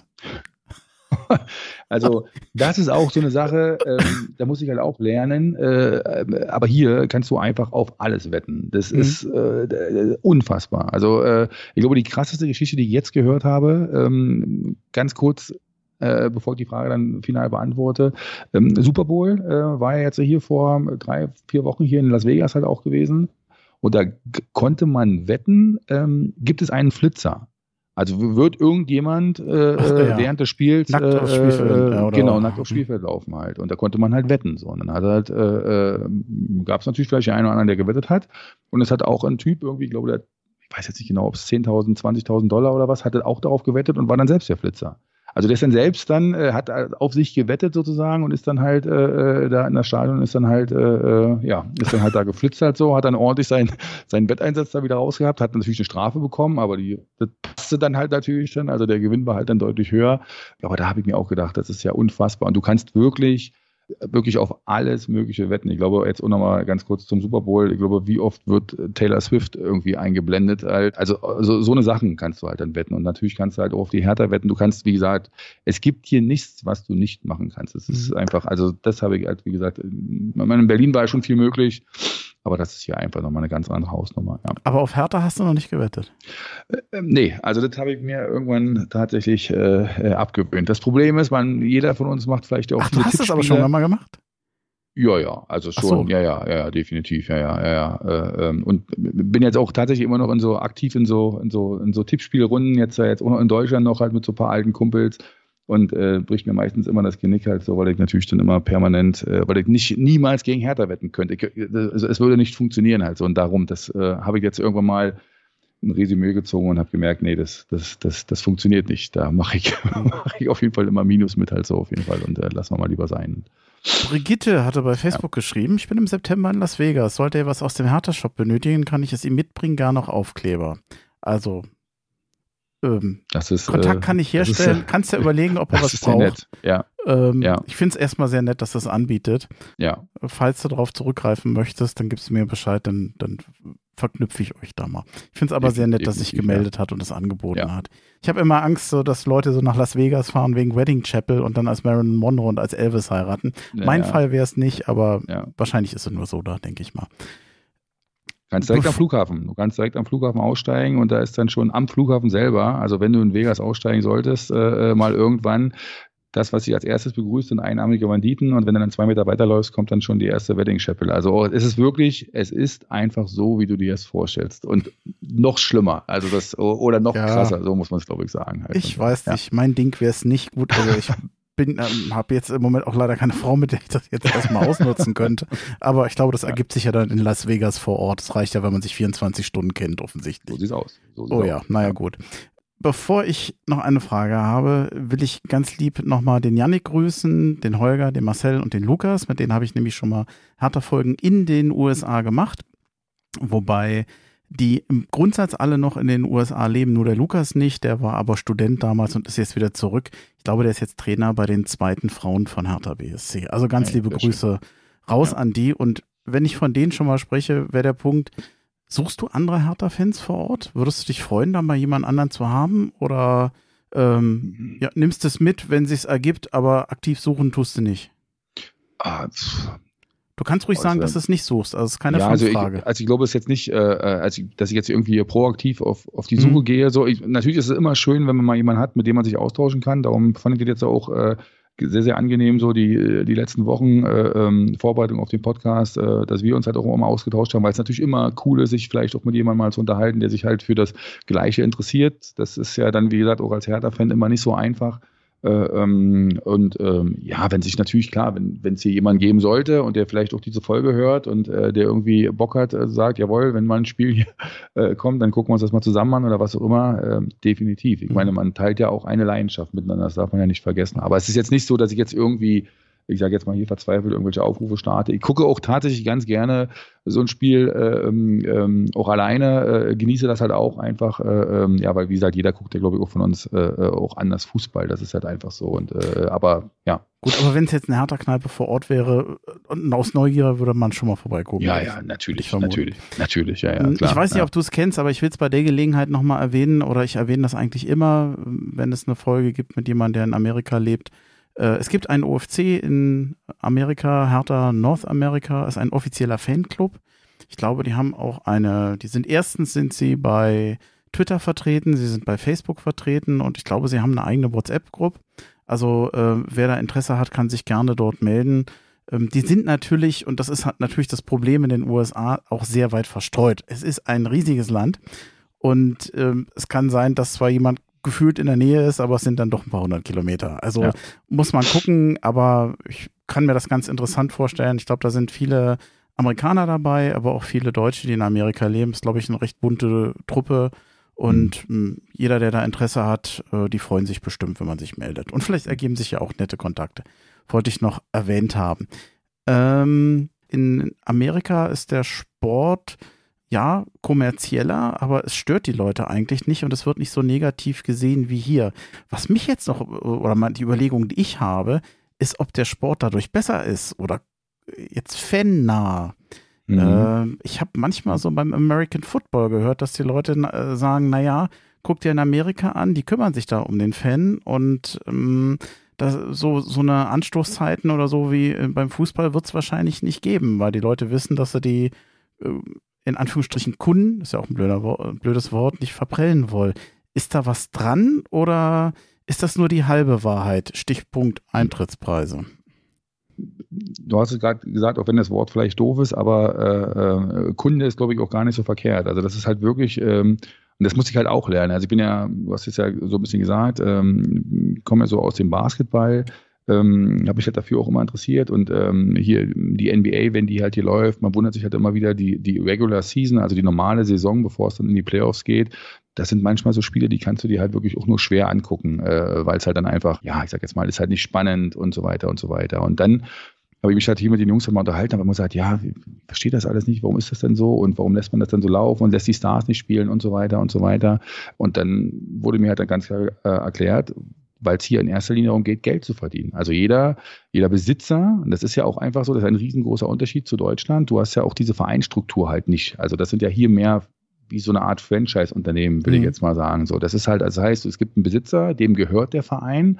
Also das ist auch so eine Sache, da muss ich halt auch lernen, aber hier kannst du einfach auf alles wetten. Das ist unfassbar. Also ich glaube, die krasseste Geschichte, die ich jetzt gehört habe, ganz kurz, bevor ich die Frage dann final beantworte, Super Bowl war ja jetzt hier vor 3-4 Wochen hier in Las Vegas halt auch gewesen und da konnte man wetten, gibt es einen Flitzer. Also wird irgendjemand während des Spiels nackt aufs Spielfeld, nackt aufs Spielfeld laufen halt. Und da konnte man halt wetten. So. Und dann hat gab es natürlich vielleicht den einen oder anderen, der gewettet hat. Und es hat auch ein Typ irgendwie, ich glaube, ich weiß jetzt nicht genau, ob es 10.000, 20.000 Dollar oder was, hat auch darauf gewettet und war dann selbst der Flitzer. Also der ist dann selbst hat auf sich gewettet sozusagen und ist dann halt da in der Stadion ist dann halt da geflitzt halt so, hat dann ordentlich seinen Wetteinsatz da wieder rausgehabt, hat natürlich eine Strafe bekommen, aber das passte dann halt natürlich dann, also der Gewinn war halt dann deutlich höher. Aber da habe ich mir auch gedacht, das ist ja unfassbar und du kannst wirklich wirklich auf alles mögliche wetten. Ich glaube, jetzt auch nochmal ganz kurz zum Super Bowl, ich glaube, wie oft wird Taylor Swift irgendwie eingeblendet halt. Also so eine Sachen kannst du halt dann wetten und natürlich kannst du halt auch auf die Hertha wetten. Du kannst, wie gesagt, es gibt hier nichts, was du nicht machen kannst. Es ist einfach, also das habe ich halt, wie gesagt, in Berlin war ja schon viel möglich, aber das ist hier einfach nochmal eine ganz andere Hausnummer. Ja. Aber auf Hertha hast du noch nicht gewettet? Nee, also das habe ich mir irgendwann tatsächlich abgewöhnt. Das Problem ist, jeder von uns macht vielleicht auch Ach, du hast das aber schon mal gemacht? Ja, also schon, so. Ja, definitiv, und bin jetzt auch tatsächlich immer noch aktiv in so Tippspielrunden, jetzt auch noch in Deutschland noch halt mit so ein paar alten Kumpels. Und bricht mir meistens immer das Genick halt so, weil ich natürlich dann immer permanent, weil ich niemals gegen Hertha wetten könnte. Also es würde nicht funktionieren halt so. Und darum, das habe ich jetzt irgendwann mal ein Resümee gezogen und habe gemerkt, nee, das funktioniert nicht. Da mache ich auf jeden Fall immer Minus mit halt so auf jeden Fall und lassen wir mal lieber sein. Brigitte hatte bei Facebook geschrieben, ich bin im September in Las Vegas. Sollte er was aus dem Hertha-Shop benötigen, kann ich es ihm mitbringen, gar noch Aufkleber. Also Kontakt kann ich herstellen. Kannst ja überlegen, ob er was braucht. Nett. Ja. Ich finde es erstmal sehr nett, dass das anbietet. Ja. Falls du darauf zurückgreifen möchtest, dann gibst du mir Bescheid, dann verknüpfe ich euch da mal. Ich finde es aber sehr nett, dass sich gemeldet hat und es angeboten hat. Ich habe immer Angst, so, dass Leute so nach Las Vegas fahren wegen Wedding Chapel und dann als Marilyn Monroe und als Elvis heiraten. Mein Fall wäre es nicht, aber wahrscheinlich ist es nur so da, denke ich mal. Du kannst direkt am Flughafen aussteigen und da ist dann schon am Flughafen selber, also wenn du in Vegas aussteigen solltest, mal irgendwann, das, was dich als erstes begrüßt, sind einarmige Banditen und wenn du dann 2 Meter weiterläufst, kommt dann schon die erste Wedding Chapel. Also es ist einfach so, wie du dir das vorstellst und noch schlimmer, also oder noch krasser, so muss man es, glaube ich, sagen. Halt. Ich weiß nicht, mein Ding wäre es nicht gut, also ich habe jetzt im Moment auch leider keine Frau, mit der ich das jetzt erstmal ausnutzen könnte. Aber ich glaube, das ergibt sich ja dann in Las Vegas vor Ort. Das reicht ja, wenn man sich 24 Stunden kennt, offensichtlich. So sieht's aus. Naja, gut. Bevor ich noch eine Frage habe, will ich ganz lieb nochmal den Yannick grüßen, den Holger, den Marcel und den Lukas. Mit denen habe ich nämlich schon mal Hertha-Folgen in den USA gemacht. Wobei die im Grundsatz alle noch in den USA leben, nur der Lukas nicht, der war aber Student damals und ist jetzt wieder zurück. Ich glaube, der ist jetzt Trainer bei den zweiten Frauen von Hertha BSC. Also ganz liebe Grüße raus an die. Und wenn ich von denen schon mal spreche, wäre der Punkt, suchst du andere Hertha-Fans vor Ort? Würdest du dich freuen, da mal jemand anderen zu haben? Oder nimmst es mit, wenn es sich ergibt, aber aktiv suchen tust du nicht? Du kannst ruhig sagen, dass du es nicht suchst. Also es ist keine Frage. Ich glaube, es ist jetzt nicht, dass ich jetzt irgendwie proaktiv auf die Suche gehe. So, natürlich ist es immer schön, wenn man mal jemanden hat, mit dem man sich austauschen kann. Darum fand ich das jetzt auch sehr, sehr angenehm, so die letzten Wochen Vorbereitung auf den Podcast, dass wir uns halt auch immer ausgetauscht haben, weil es natürlich immer cool ist, sich vielleicht auch mit jemandem mal zu unterhalten, der sich halt für das Gleiche interessiert. Das ist ja dann, wie gesagt, auch als Hertha-Fan immer nicht so einfach. Wenn sich natürlich klar, wenn es hier jemanden geben sollte und der vielleicht auch diese Folge hört und der irgendwie Bock hat, sagt, jawohl, wenn mal ein Spiel hier kommt, dann gucken wir uns das mal zusammen an oder was auch immer, definitiv. Ich meine, man teilt ja auch eine Leidenschaft miteinander, das darf man ja nicht vergessen. Aber es ist jetzt nicht so, dass ich jetzt irgendwie, ich sage jetzt mal hier verzweifelt, irgendwelche Aufrufe starte. Ich gucke auch tatsächlich ganz gerne so ein Spiel auch alleine, genieße das halt auch einfach, weil wie gesagt, jeder guckt ja, glaube ich, auch von uns auch anders Fußball, das ist halt einfach so. Und aber ja. Gut, aber wenn es jetzt eine Hertha-Kneipe vor Ort wäre und aus Neugier würde man schon mal vorbeigucken. Ja, natürlich, klar. Ich weiß nicht, ob du es kennst, aber ich will es bei der Gelegenheit nochmal erwähnen, oder ich erwähne das eigentlich immer, wenn es eine Folge gibt mit jemandem, der in Amerika lebt. Es gibt einen OFC in Amerika, Hertha North America, ist ein offizieller Fanclub. Ich glaube, die haben auch erstens sind sie bei Twitter vertreten, sie sind bei Facebook vertreten und ich glaube, sie haben eine eigene WhatsApp-Gruppe. Also wer da Interesse hat, kann sich gerne dort melden. Die sind natürlich, und das ist halt natürlich das Problem in den USA, auch sehr weit verstreut. Es ist ein riesiges Land und es kann sein, dass zwar jemand gefühlt in der Nähe ist, aber es sind dann doch ein paar 100 Kilometer. Also muss man gucken, aber ich kann mir das ganz interessant vorstellen. Ich glaube, da sind viele Amerikaner dabei, aber auch viele Deutsche, die in Amerika leben. Das ist, glaube ich, eine recht bunte Truppe und jeder, der da Interesse hat, die freuen sich bestimmt, wenn man sich meldet. Und vielleicht ergeben sich ja auch nette Kontakte. Wollte ich noch erwähnt haben. In Amerika ist der Sport kommerzieller, aber es stört die Leute eigentlich nicht und es wird nicht so negativ gesehen wie hier. Was mich jetzt noch, oder mal die Überlegung, die ich habe, ist, ob der Sport dadurch besser ist oder jetzt fannah. Ich habe manchmal so beim American Football gehört, dass die Leute sagen, naja, guck dir in Amerika an, die kümmern sich da um den Fan und so eine Anstoßzeiten oder so wie beim Fußball wird es wahrscheinlich nicht geben, weil die Leute wissen, dass sie die in Anführungsstrichen Kunden, ist ja auch ein blödes Wort, nicht verprellen wollen. Ist da was dran oder ist das nur die halbe Wahrheit? Stichpunkt Eintrittspreise. Du hast es gerade gesagt, auch wenn das Wort vielleicht doof ist, aber Kunde ist, glaube ich, auch gar nicht so verkehrt. Also das ist halt wirklich, und das muss ich halt auch lernen. Also ich bin ja, du hast es ja so ein bisschen gesagt, komme ja so aus dem Basketball, habe mich halt dafür auch immer interessiert und hier die NBA, wenn die halt hier läuft, man wundert sich halt immer wieder, die Regular Season, also die normale Saison, bevor es dann in die Playoffs geht, das sind manchmal so Spiele, die kannst du dir halt wirklich auch nur schwer angucken, weil es halt dann einfach, ja, ich sag jetzt mal, ist halt nicht spannend und so weiter und so weiter. Und dann habe ich mich halt hier mit den Jungs mal unterhalten, aber man sagt, ja, ich verstehe das alles nicht, warum ist das denn so und warum lässt man das dann so laufen und lässt die Stars nicht spielen und so weiter und so weiter. Und dann wurde mir halt dann ganz klar erklärt, weil es hier in erster Linie darum geht, Geld zu verdienen. Also jeder Besitzer, und das ist ja auch einfach so, das ist ein riesengroßer Unterschied zu Deutschland, du hast ja auch diese Vereinsstruktur halt nicht. Also das sind ja hier mehr wie so eine Art Franchise-Unternehmen, will ich jetzt mal sagen. So, das ist halt, also das heißt, es gibt einen Besitzer, dem gehört der Verein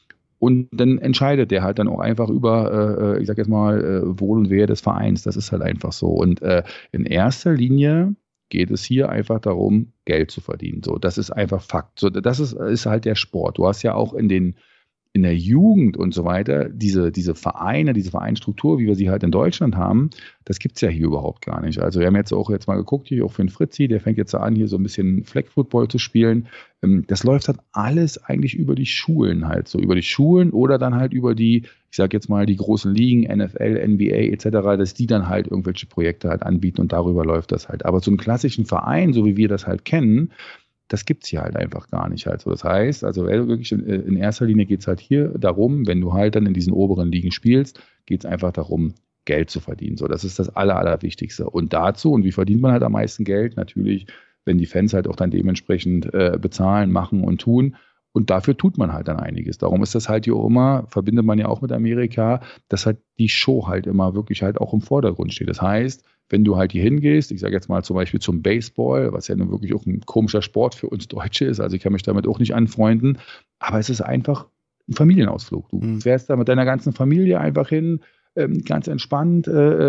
und dann entscheidet der halt dann auch einfach über, ich sag jetzt mal, Wohl und Wehe des Vereins. Das ist halt einfach so. Und in erster Linie geht es hier einfach darum, Geld zu verdienen. So, das ist einfach Fakt. So, das ist halt der Sport. Du hast ja auch in der Jugend und so weiter, diese Vereine, diese Vereinsstruktur, wie wir sie halt in Deutschland haben, das gibt's ja hier überhaupt gar nicht. Also wir haben jetzt mal geguckt, hier auch für den Fritzi, der fängt jetzt an, hier so ein bisschen Flag-Football zu spielen. Das läuft halt alles eigentlich über die Schulen halt, so über die Schulen oder dann halt über die, ich sag jetzt mal, die großen Ligen, NFL, NBA etc., dass die dann halt irgendwelche Projekte halt anbieten und darüber läuft das halt. Aber so einen klassischen Verein, so wie wir das halt kennen, das gibt's hier halt einfach gar nicht halt so. Das heißt, also wirklich in erster Linie geht's halt hier darum, wenn du halt dann in diesen oberen Ligen spielst, geht's einfach darum, Geld zu verdienen. So, das ist das Allerwichtigste. Und dazu, und wie verdient man halt am meisten Geld? Natürlich, wenn die Fans halt auch dann dementsprechend bezahlen, machen und tun. Und dafür tut man halt dann einiges. Darum ist das halt hier auch immer, verbindet man ja auch mit Amerika, dass halt die Show halt immer wirklich halt auch im Vordergrund steht. Das heißt, wenn du halt hier hingehst, ich sage jetzt mal zum Beispiel zum Baseball, was ja nun wirklich auch ein komischer Sport für uns Deutsche ist, also ich kann mich damit auch nicht anfreunden, aber es ist einfach ein Familienausflug. Du fährst da mit deiner ganzen Familie einfach hin, ganz entspannt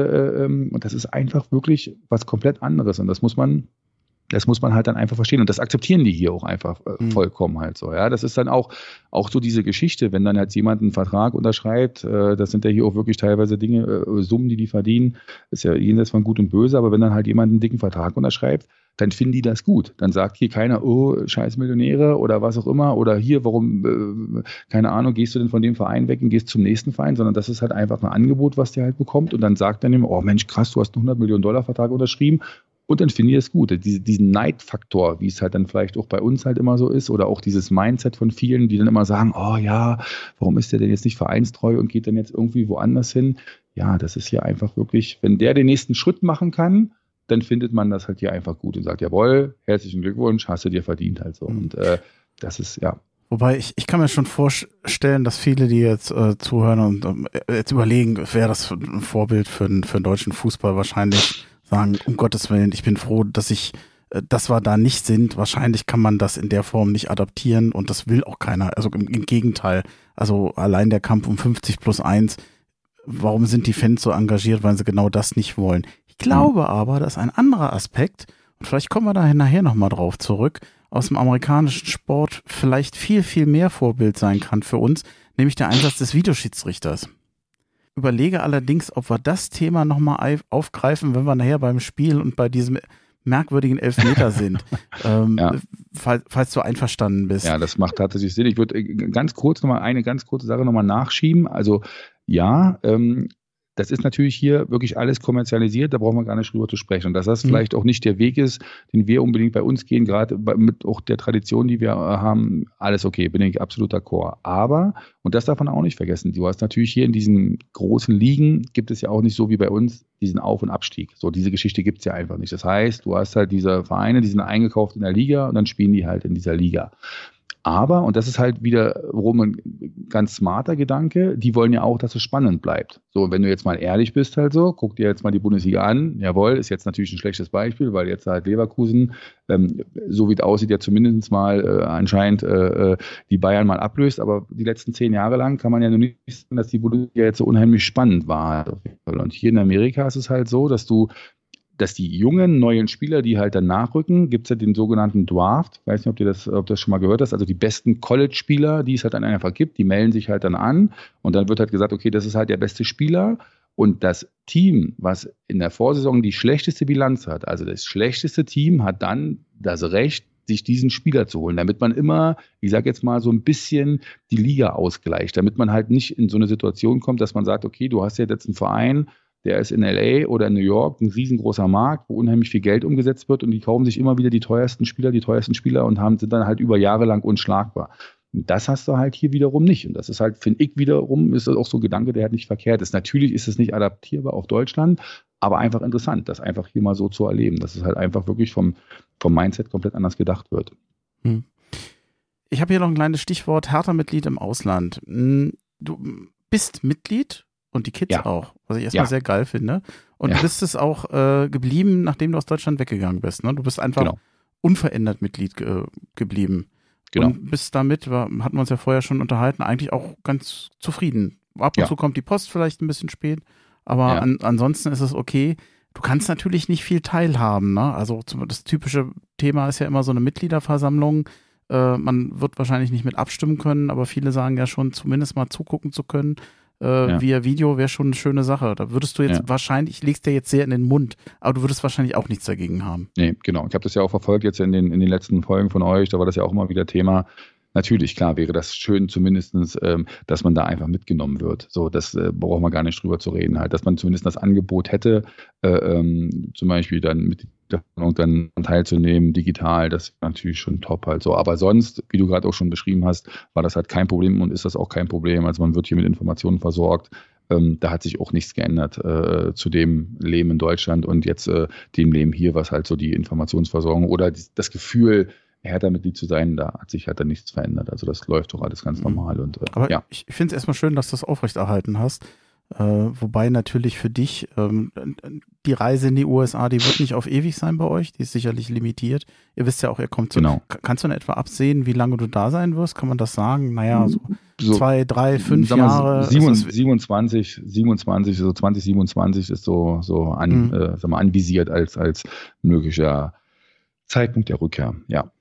und das ist einfach wirklich was komplett anderes und das muss man halt dann einfach verstehen. Und das akzeptieren die hier auch einfach vollkommen halt so. Ja, das ist dann auch so diese Geschichte, wenn dann halt jemand einen Vertrag unterschreibt, das sind ja hier auch wirklich teilweise Dinge, Summen, die verdienen, ist ja jenseits von Gut und Böse, aber wenn dann halt jemand einen dicken Vertrag unterschreibt, dann finden die das gut. Dann sagt hier keiner, oh, scheiß Millionäre oder was auch immer oder hier, warum, keine Ahnung, gehst du denn von dem Verein weg und gehst zum nächsten Verein, sondern das ist halt einfach ein Angebot, was der halt bekommt und dann sagt dann jemand, oh Mensch, krass, du hast einen $100 Millionen Vertrag unterschrieben. Und dann finde ich es gut. Diesen Neidfaktor, wie es halt dann vielleicht auch bei uns halt immer so ist, oder auch dieses Mindset von vielen, die dann immer sagen, oh ja, warum ist der denn jetzt nicht vereinstreu und geht dann jetzt irgendwie woanders hin? Ja, das ist hier einfach wirklich, wenn der den nächsten Schritt machen kann, dann findet man das halt hier einfach gut und sagt, jawohl, herzlichen Glückwunsch, hast du dir verdient halt so. Und das ist, ja. Wobei, ich kann mir schon vorstellen, dass viele, die jetzt zuhören und jetzt überlegen, wäre das ein Vorbild für den deutschen Fußball wahrscheinlich sagen, um Gottes Willen, ich bin froh, dass wir da nicht sind. Wahrscheinlich kann man das in der Form nicht adaptieren und das will auch keiner. Also im Gegenteil. Also allein der Kampf um 50+1, warum sind die Fans so engagiert, weil sie genau das nicht wollen? Ich glaube aber, dass ein anderer Aspekt, und vielleicht kommen wir da nachher nochmal drauf zurück, aus dem amerikanischen Sport vielleicht viel, viel mehr Vorbild sein kann für uns, nämlich der Einsatz des Videoschiedsrichters. Überlege allerdings, ob wir das Thema nochmal aufgreifen, wenn wir nachher beim Spiel und bei diesem merkwürdigen Elfmeter sind, falls du einverstanden bist. Ja, das macht tatsächlich Sinn. Ich würde eine ganz kurze Sache nochmal nachschieben. Also ja, das ist natürlich hier wirklich alles kommerzialisiert, da brauchen wir gar nicht drüber zu sprechen. Und dass das vielleicht auch nicht der Weg ist, den wir unbedingt bei uns gehen, gerade mit auch der Tradition, die wir haben, alles okay, bin ich absolut d'accord. Aber, und das darf man auch nicht vergessen, du hast natürlich hier in diesen großen Ligen, gibt es ja auch nicht so wie bei uns diesen Auf- und Abstieg. So, diese Geschichte gibt es ja einfach nicht. Das heißt, du hast halt diese Vereine, die sind eingekauft in der Liga und dann spielen die halt in dieser Liga. Aber, und das ist halt wiederum ein ganz smarter Gedanke, die wollen ja auch, dass es spannend bleibt. So, wenn du jetzt mal ehrlich bist halt so, guck dir jetzt mal die Bundesliga an. Jawohl, ist jetzt natürlich ein schlechtes Beispiel, weil jetzt halt Leverkusen, so wie es aussieht, ja zumindest mal anscheinend die Bayern mal ablöst. Aber die letzten 10 Jahre lang kann man ja nur nicht sagen, dass die Bundesliga jetzt so unheimlich spannend war. Und hier in Amerika ist es halt so, dass die jungen, neuen Spieler, die halt dann nachrücken, gibt es ja den sogenannten Draft. Ich weiß nicht, ob du das schon mal gehört hast. Also die besten College-Spieler, die es halt dann einfach gibt, die melden sich halt dann an und dann wird halt gesagt, okay, das ist halt der beste Spieler. Und das Team, was in der Vorsaison die schlechteste Bilanz hat, also das schlechteste Team, hat dann das Recht, sich diesen Spieler zu holen, damit man immer, ich sage jetzt mal, so ein bisschen die Liga ausgleicht, damit man halt nicht in so eine Situation kommt, dass man sagt, okay, du hast ja jetzt einen Verein, der ist in LA oder in New York, ein riesengroßer Markt, wo unheimlich viel Geld umgesetzt wird und die kaufen sich immer wieder die teuersten Spieler und sind dann halt über Jahre lang unschlagbar. Und das hast du halt hier wiederum nicht. Und das ist halt, finde ich wiederum, ist das auch so ein Gedanke, der halt nicht verkehrt ist. Natürlich ist es nicht adaptierbar auf Deutschland, aber einfach interessant, das einfach hier mal so zu erleben, dass es halt einfach wirklich vom Mindset komplett anders gedacht wird. Ich habe hier noch ein kleines Stichwort, Hertha-Mitglied im Ausland. Du bist Mitglied und die Kids auch, was ich erstmal sehr geil finde. Und du bist es auch geblieben, nachdem du aus Deutschland weggegangen bist. Ne? Du bist einfach unverändert Mitglied geblieben. Genau. Und bist damit, hatten wir uns ja vorher schon unterhalten, eigentlich auch ganz zufrieden. Ab und zu kommt die Post vielleicht ein bisschen spät, aber ansonsten ist es okay. Du kannst natürlich nicht viel teilhaben. Ne? Also das typische Thema ist ja immer so eine Mitgliederversammlung. Man wird wahrscheinlich nicht mit abstimmen können, aber viele sagen ja schon, zumindest mal zugucken zu können. Via Video wäre schon eine schöne Sache. Da würdest du jetzt wahrscheinlich, ich leg's dir jetzt sehr in den Mund, aber du würdest wahrscheinlich auch nichts dagegen haben. Nee, genau. Ich habe das ja auch verfolgt jetzt in den letzten Folgen von euch, da war das ja auch immer wieder Thema. Natürlich, klar, wäre das schön zumindestens, dass man da einfach mitgenommen wird. So, das brauchen wir gar nicht drüber zu reden halt, dass man zumindest das Angebot hätte, zum Beispiel dann mit und dann teilzunehmen, digital, das ist natürlich schon top halt so. Aber sonst, wie du gerade auch schon beschrieben hast, war das halt kein Problem und ist das auch kein Problem. Also man wird hier mit Informationen versorgt. Da hat sich auch nichts geändert zu dem Leben in Deutschland und jetzt dem Leben hier, was halt so die Informationsversorgung oder das Gefühl, Hertha-Mitglied zu sein, da hat sich halt dann nichts verändert. Also das läuft doch alles ganz normal. Und, aber ich finde es erstmal schön, dass du das aufrechterhalten hast. Wobei natürlich für dich die Reise in die USA, die wird nicht auf ewig sein bei euch, die ist sicherlich limitiert. Ihr wisst ja auch, ihr kommt zu. Kannst du in etwa absehen, wie lange du da sein wirst? Kann man das sagen? Naja, so 2, 3, 5 Jahre. 27, so 2027 ist so anvisiert als möglicher Zeitpunkt der Rückkehr,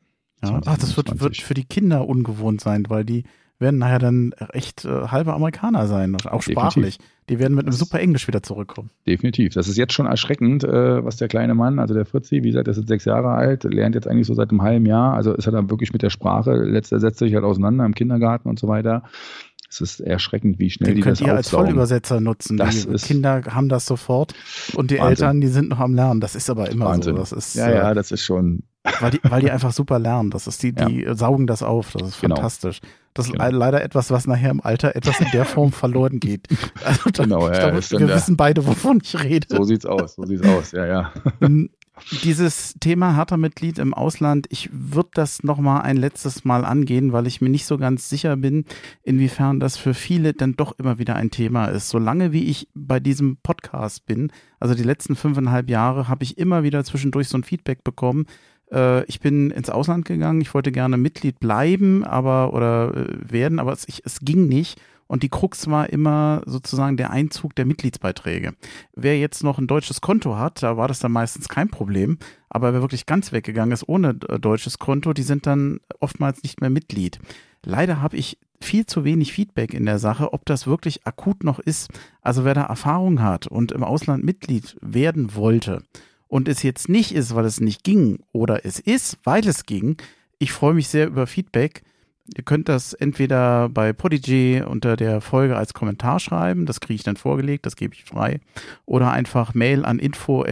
das wird für die Kinder ungewohnt sein, weil die werden nachher dann echt halbe Amerikaner sein, auch sprachlich. Definitiv. Die werden mit einem super Englisch wieder zurückkommen. Definitiv. Das ist jetzt schon erschreckend, was der kleine Mann, also der Fritzi, wie gesagt, der ist jetzt 6 Jahre alt, lernt jetzt eigentlich so seit einem halben Jahr, also ist er dann wirklich mit der Sprache, setzt sich halt auseinander im Kindergarten und so weiter. Es ist erschreckend, wie schnell die das aufsaugen. Könnt ihr als Vollübersetzer nutzen. Die Kinder haben das sofort und die Wahnsinn. Eltern, die sind noch am Lernen. Das ist aber immer Wahnsinn. So. Das ist, das ist schon... Weil die einfach super lernen. Das ist die saugen das auf. Das ist fantastisch. Das ist leider etwas, was nachher im Alter etwas in der Form verloren geht. Also ich glaube, wir wissen beide, wovon ich rede. So sieht's aus, ja. Dieses Thema Hertha-Mitglied im Ausland, ich würde das nochmal ein letztes Mal angehen, weil ich mir nicht so ganz sicher bin, inwiefern das für viele dann doch immer wieder ein Thema ist. Solange wie ich bei diesem Podcast bin, also die letzten 5,5 Jahre, habe ich immer wieder zwischendurch so ein Feedback bekommen. Ich bin ins Ausland gegangen, ich wollte gerne Mitglied bleiben, aber es ging nicht. Und die Krux war immer sozusagen der Einzug der Mitgliedsbeiträge. Wer jetzt noch ein deutsches Konto hat, da war das dann meistens kein Problem. Aber wer wirklich ganz weggegangen ist ohne deutsches Konto, die sind dann oftmals nicht mehr Mitglied. Leider habe ich viel zu wenig Feedback in der Sache, ob das wirklich akut noch ist. Also wer da Erfahrung hat und im Ausland Mitglied werden wollte und es jetzt nicht ist, weil es nicht ging, oder es ist, weil es ging, ich freue mich sehr über Feedback. Ihr könnt das entweder bei Podigy unter der Folge als Kommentar schreiben, das kriege ich dann vorgelegt, das gebe ich frei, oder einfach Mail an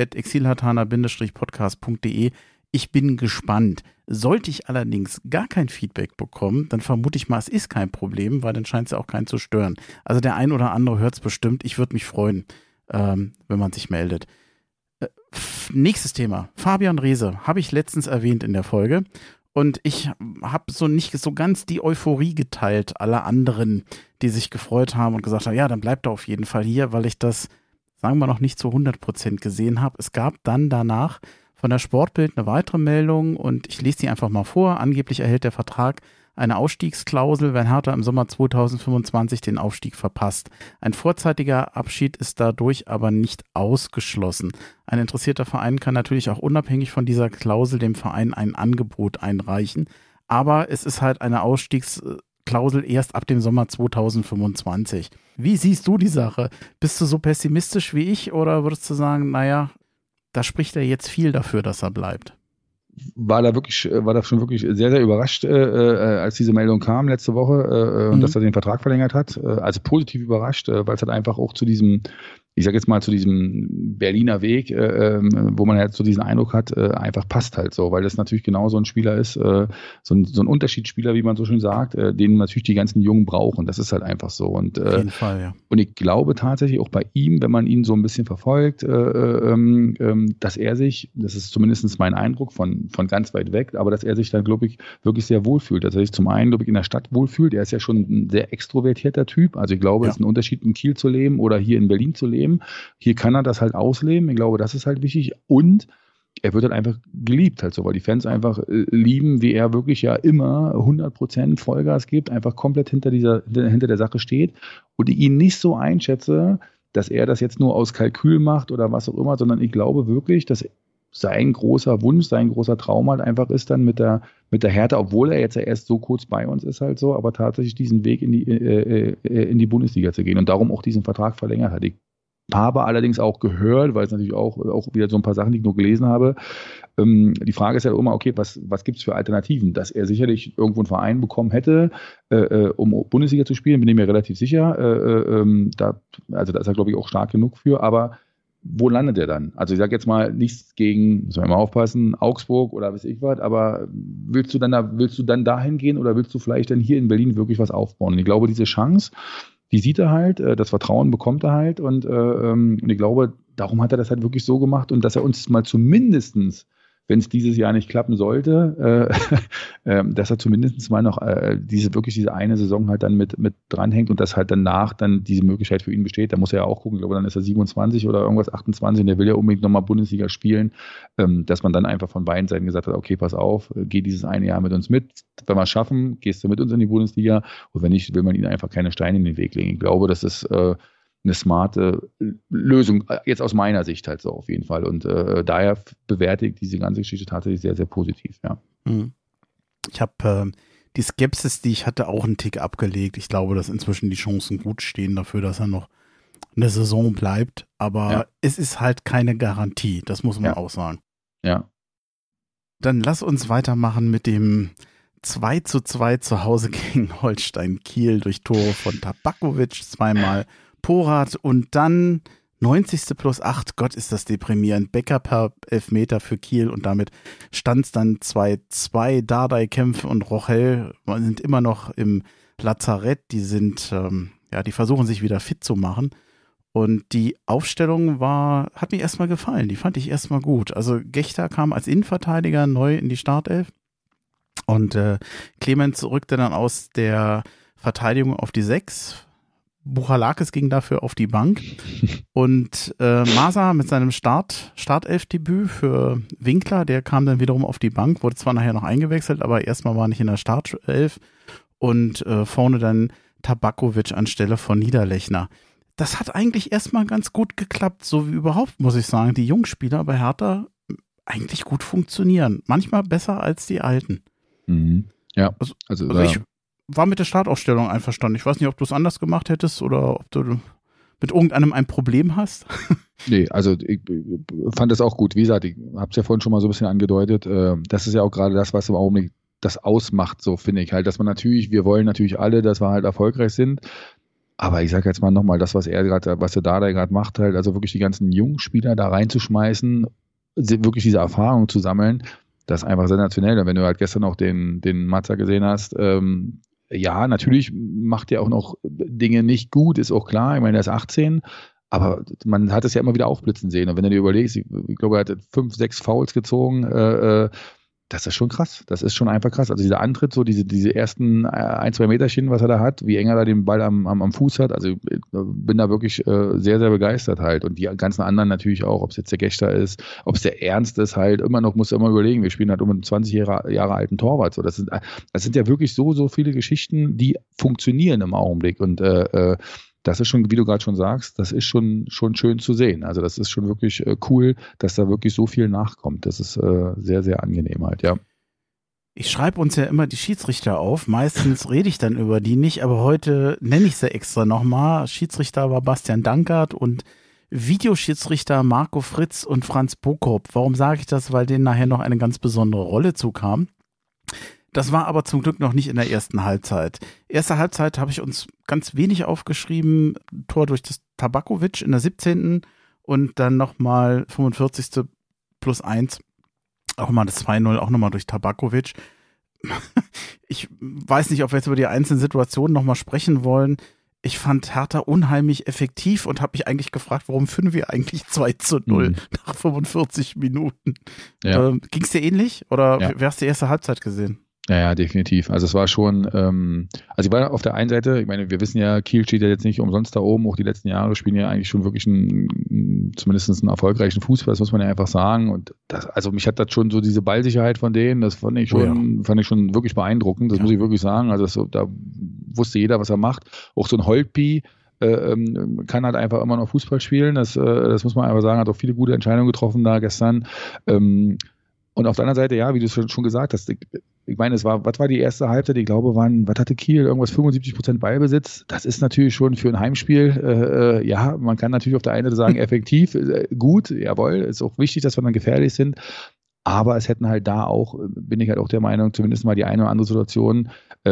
info@exilhatana-podcast.de. Ich bin gespannt. Sollte ich allerdings gar kein Feedback bekommen, dann vermute ich mal, es ist kein Problem, weil dann scheint es ja auch keinen zu stören. Also der ein oder andere hört es bestimmt. Ich würde mich freuen, wenn man sich meldet. Nächstes Thema. Fabian Reese habe ich letztens erwähnt in der Folge. Und ich habe so nicht so ganz die Euphorie geteilt aller anderen, die sich gefreut haben und gesagt haben, ja, dann bleibt er auf jeden Fall hier, weil ich das, sagen wir noch, nicht zu 100% gesehen habe. Es gab dann danach von der Sportbild eine weitere Meldung und ich lese die einfach mal vor. Angeblich erhält der Vertrag eine Ausstiegsklausel, wenn Hertha im Sommer 2025 den Aufstieg verpasst. Ein vorzeitiger Abschied ist dadurch aber nicht ausgeschlossen. Ein interessierter Verein kann natürlich auch unabhängig von dieser Klausel dem Verein ein Angebot einreichen, aber es ist halt eine Ausstiegsklausel erst ab dem Sommer 2025. Wie siehst du die Sache? Bist du so pessimistisch wie ich oder würdest du sagen, naja, da spricht er jetzt viel dafür, dass er bleibt? War da schon wirklich sehr, sehr überrascht, als diese Meldung kam letzte Woche und dass er den Vertrag verlängert hat. Also positiv überrascht, weil es halt einfach auch zu diesem, ich sag jetzt mal, zu diesem Berliner Weg, wo man halt so diesen Eindruck hat, einfach passt halt so, weil das natürlich genau so ein Spieler ist, so ein Unterschiedsspieler, wie man so schön sagt, den natürlich die ganzen Jungen brauchen. Das ist halt einfach so. Und, auf jeden Fall, ja. Und ich glaube tatsächlich auch bei ihm, wenn man ihn so ein bisschen verfolgt, dass er sich, das ist zumindest mein Eindruck von ganz weit weg, aber dass er sich dann, glaube ich, wirklich sehr wohlfühlt. Dass er sich zum einen, glaube ich, in der Stadt wohlfühlt. Er ist ja schon ein sehr extrovertierter Typ. Also ich glaube, es ist ein Unterschied, in Kiel zu leben oder hier in Berlin zu leben. Hier kann er das halt ausleben. Ich glaube, das ist halt wichtig. Und er wird halt einfach geliebt halt so, weil die Fans einfach lieben, wie er wirklich ja immer 100% Vollgas gibt, einfach komplett hinter der Sache steht und ich ihn nicht so einschätze, dass er das jetzt nur aus Kalkül macht oder was auch immer, sondern ich glaube wirklich, dass sein großer Wunsch, sein großer Traum halt einfach ist dann mit der Hertha, obwohl er jetzt ja erst so kurz bei uns ist halt so, aber tatsächlich diesen Weg in die Bundesliga zu gehen und darum auch diesen Vertrag verlängert hat. Ich habe allerdings auch gehört, weil es natürlich auch wieder so ein paar Sachen, die ich nur gelesen habe. Die Frage ist ja immer, okay, was gibt es für Alternativen? Dass er sicherlich irgendwo einen Verein bekommen hätte, um Bundesliga zu spielen, bin ich mir relativ sicher. Da ist er, glaube ich, auch stark genug für. Aber wo landet er dann? Also ich sage jetzt mal nichts gegen, müssen wir mal aufpassen, Augsburg oder weiß ich was, aber willst du dann dahin gehen oder willst du vielleicht dann hier in Berlin wirklich was aufbauen? Und ich glaube, diese Chance, die sieht er halt, das Vertrauen bekommt er halt und ich glaube, darum hat er das halt wirklich so gemacht und dass er uns mal zumindestens, wenn es dieses Jahr nicht klappen sollte, dass er zumindest mal noch diese eine Saison halt dann mit dranhängt und dass halt danach dann diese Möglichkeit für ihn besteht. Da muss er ja auch gucken, ich glaube, dann ist er 27 oder irgendwas 28 und der will ja unbedingt nochmal Bundesliga spielen, dass man dann einfach von beiden Seiten gesagt hat, okay, pass auf, geh dieses eine Jahr mit uns mit. Wenn wir es schaffen, gehst du mit uns in die Bundesliga und wenn nicht, will man ihnen einfach keine Steine in den Weg legen. Ich glaube, das ist eine smarte Lösung, jetzt aus meiner Sicht halt so auf jeden Fall. Und daher bewerte ich diese ganze Geschichte tatsächlich sehr, sehr positiv, ja. Ich habe die Skepsis, die ich hatte, auch einen Tick abgelegt. Ich glaube, dass inzwischen die Chancen gut stehen dafür, dass er noch eine Saison bleibt. Aber es ist halt keine Garantie, das muss man auch sagen. Ja. Dann lass uns weitermachen mit dem 2:2 zu Hause gegen Holstein Kiel durch Tore von Tabakovic, zweimal Porat und dann 90. plus 8, Gott ist das deprimierend, Becker per Elfmeter für Kiel und damit stand es dann 2:2, Dardai, Kempf und Rochel sind immer noch im Lazarett, die versuchen sich wieder fit zu machen und die Aufstellung hat mir erstmal gefallen, die fand ich erstmal gut, also Gechter kam als Innenverteidiger neu in die Startelf und Clemens rückte dann aus der Verteidigung auf die 6, Buchalakis ging dafür auf die Bank und Masa mit seinem Startelfdebüt für Winkler, der kam dann wiederum auf die Bank, wurde zwar nachher noch eingewechselt, aber erstmal war nicht in der Startelf und vorne dann Tabakovic anstelle von Niederlechner. Das hat eigentlich erstmal ganz gut geklappt, so wie überhaupt, muss ich sagen, die Jungspieler bei Hertha eigentlich gut funktionieren, manchmal besser als die Alten. Mhm. Ja, also ich war mit der Startaufstellung einverstanden. Ich weiß nicht, ob du es anders gemacht hättest oder ob du mit irgendeinem ein Problem hast. Nee, also ich fand das auch gut. Wie gesagt, ich habe es ja vorhin schon mal so ein bisschen angedeutet. Das ist ja auch gerade das, was im Augenblick das ausmacht, so finde ich halt, dass man wir wollen natürlich alle, dass wir halt erfolgreich sind. Aber ich sage jetzt mal nochmal, das, was der Dardai gerade macht, halt, also wirklich die ganzen jungen Spieler da reinzuschmeißen, wirklich diese Erfahrung zu sammeln, das ist einfach sensationell. Und wenn du halt gestern auch den Matza gesehen hast, ja, natürlich macht er auch noch Dinge nicht gut, ist auch klar. Ich meine, er ist 18, aber man hat es ja immer wieder aufblitzen sehen. Und wenn du dir überlegst, ich glaube, er hat 5, 6 Fouls gezogen, Das ist schon krass. Das ist schon einfach krass. Also dieser Antritt, so diese ersten 1-2 Meterchen, was er da hat, wie eng er da den Ball am Fuß hat. Also ich bin da wirklich sehr, sehr begeistert halt. Und die ganzen anderen natürlich auch, ob es jetzt der Gechter ist, ob es der Ernst ist halt, musst du immer überlegen, wir spielen halt um einen 20 Jahre alten Torwart. So, das sind ja wirklich so viele Geschichten, die funktionieren im Augenblick. Und das ist schon, wie du gerade schon sagst, das ist schon schön zu sehen. Also das ist schon wirklich cool, dass da wirklich so viel nachkommt. Das ist sehr, sehr angenehm halt, ja. Ich schreibe uns ja immer die Schiedsrichter auf. Meistens rede ich dann über die nicht, aber heute nenne ich sie extra nochmal. Schiedsrichter war Bastian Dankert und Videoschiedsrichter Marco Fritz und Franz Bokop. Warum sage ich das? Weil denen nachher noch eine ganz besondere Rolle zukam. Das war aber zum Glück noch nicht in der ersten Halbzeit. Erste Halbzeit habe ich uns ganz wenig aufgeschrieben. Tor durch das Tabakovic in der 17. und dann nochmal 45. +1. Auch mal das 2-0, auch nochmal durch Tabakovic. Ich weiß nicht, ob wir jetzt über die einzelnen Situationen nochmal sprechen wollen. Ich fand Hertha unheimlich effektiv und habe mich eigentlich gefragt, warum führen wir eigentlich 2-0 nach 45 Minuten? Ja. Ging es dir ähnlich oder Ja. wie hast du die erste Halbzeit gesehen? Ja, definitiv. Also es war schon, also ich war auf der einen Seite, ich meine, wir wissen ja, Kiel steht ja jetzt nicht umsonst da oben, auch die letzten Jahre spielen ja eigentlich schon wirklich zumindest einen erfolgreichen Fußball, das muss man ja einfach sagen. Und also mich hat das schon so diese Ballsicherheit von denen, das fand ich schon wirklich beeindruckend, das muss ich wirklich sagen. Also da wusste jeder, was er macht. Auch so ein Holtby kann halt einfach immer noch Fußball spielen, das muss man einfach sagen, hat auch viele gute Entscheidungen getroffen da gestern. Und auf der anderen Seite, ja, wie du es schon gesagt hast, ich meine, was war die erste Halbzeit? Ich glaube, was hatte Kiel? Irgendwas 75% Ballbesitz. Das ist natürlich schon für ein Heimspiel, ja, man kann natürlich auf der einen Seite sagen, effektiv, gut, jawohl, ist auch wichtig, dass wir dann gefährlich sind. Aber es hätten halt da auch, bin ich halt auch der Meinung, zumindest mal die eine oder andere Situation,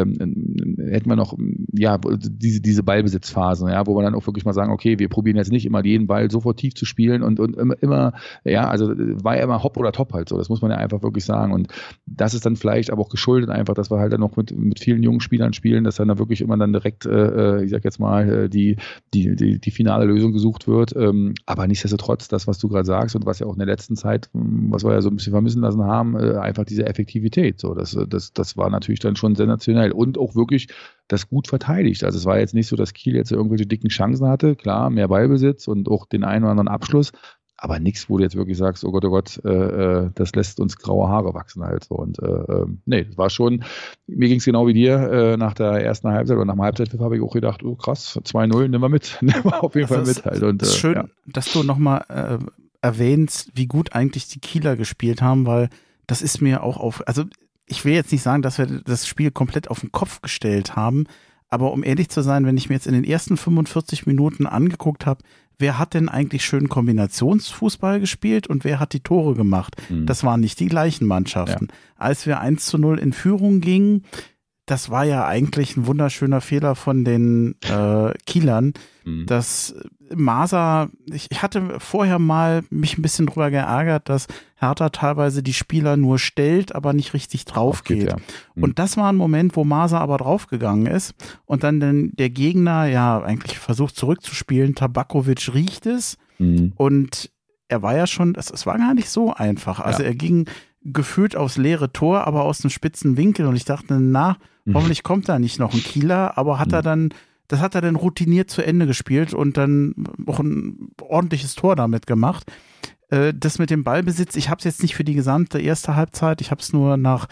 hätten wir noch, ja, diese Ballbesitzphasen, ja, wo wir dann auch wirklich mal sagen, okay, wir probieren jetzt nicht immer jeden Ball sofort tief zu spielen und immer, ja, also war ja immer Hopp oder Top halt so, das muss man ja einfach wirklich sagen. Und das ist dann vielleicht aber auch geschuldet einfach, dass wir halt dann noch mit vielen jungen Spielern spielen, dass dann da wirklich immer dann direkt, ich sag jetzt mal, die finale Lösung gesucht wird. Aber nichtsdestotrotz, das, was du gerade sagst und was ja auch in der letzten Zeit, was wir ja so ein bisschen vermissen lassen haben, einfach diese Effektivität. So, das war natürlich dann schon sensationell und auch wirklich das gut verteidigt. Also es war jetzt nicht so, dass Kiel jetzt irgendwelche dicken Chancen hatte. Klar, mehr Ballbesitz und auch den einen oder anderen Abschluss, aber nichts, wo du jetzt wirklich sagst, oh Gott, das lässt uns graue Haare wachsen halt so. Und nee, das war schon, mir ging es genau wie dir, nach der ersten Halbzeit oder nach dem Halbzeitpfiff habe ich auch gedacht, oh krass, 2-0, nehmen wir auf jeden Fall mit halt. Und ist schön, ja. dass du nochmal erwähnst, wie gut eigentlich die Kieler gespielt haben, weil das ist mir auch also ich will jetzt nicht sagen, dass wir das Spiel komplett auf den Kopf gestellt haben, aber um ehrlich zu sein, wenn ich mir jetzt in den ersten 45 Minuten angeguckt habe, wer hat denn eigentlich schön Kombinationsfußball gespielt und wer hat die Tore gemacht? Das waren nicht die gleichen Mannschaften. Ja. Als wir 1-0 in Führung gingen, das war ja eigentlich ein wunderschöner Fehler von den Kielern, dass Maser, ich hatte vorher mal mich ein bisschen drüber geärgert, dass Hertha teilweise die Spieler nur stellt, aber nicht richtig drauf geht. Ja. Und das war ein Moment, wo Maser aber draufgegangen ist und dann der Gegner ja eigentlich versucht zurückzuspielen. Tabakovic riecht es und er war ja schon, es war gar nicht so einfach. Also er ging gefühlt aufs leere Tor, aber aus einem spitzen Winkel und ich dachte, hoffentlich kommt da nicht noch ein Kieler, aber das hat er dann routiniert zu Ende gespielt und dann auch ein ordentliches Tor damit gemacht. Das mit dem Ballbesitz, ich habe es jetzt nicht für die gesamte erste Halbzeit, ich habe es nur nach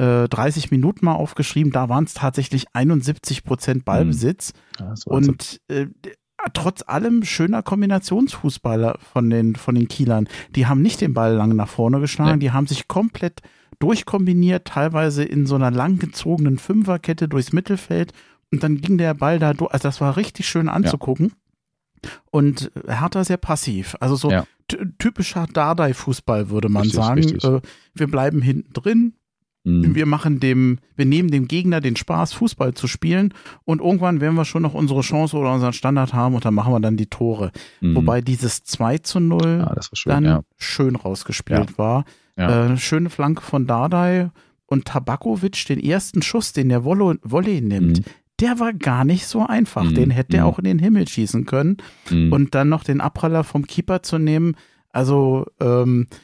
30 Minuten mal aufgeschrieben, da waren es tatsächlich 71% Ballbesitz und trotz allem schöner Kombinationsfußballer von den Kielern. Die haben nicht den Ball lang nach vorne geschlagen, die haben sich komplett durchkombiniert, teilweise in so einer langgezogenen Fünferkette durchs Mittelfeld und dann ging der Ball da durch. Also das war richtig schön anzugucken. Und Hertha sehr passiv. Also so typischer Dardai-Fußball, würde man sagen. Richtig. Wir bleiben hinten drin. Wir nehmen dem Gegner den Spaß, Fußball zu spielen und irgendwann werden wir schon noch unsere Chance oder unseren Standard haben und dann machen wir dann die Tore. Wobei dieses 2-0 dann schön rausgespielt war. Ja. Schöne Flanke von Dardai und Tabakovic, den ersten Schuss, den der Volley nimmt, der war gar nicht so einfach. Den hätte er auch in den Himmel schießen können. Und dann noch den Abpraller vom Keeper zu nehmen, also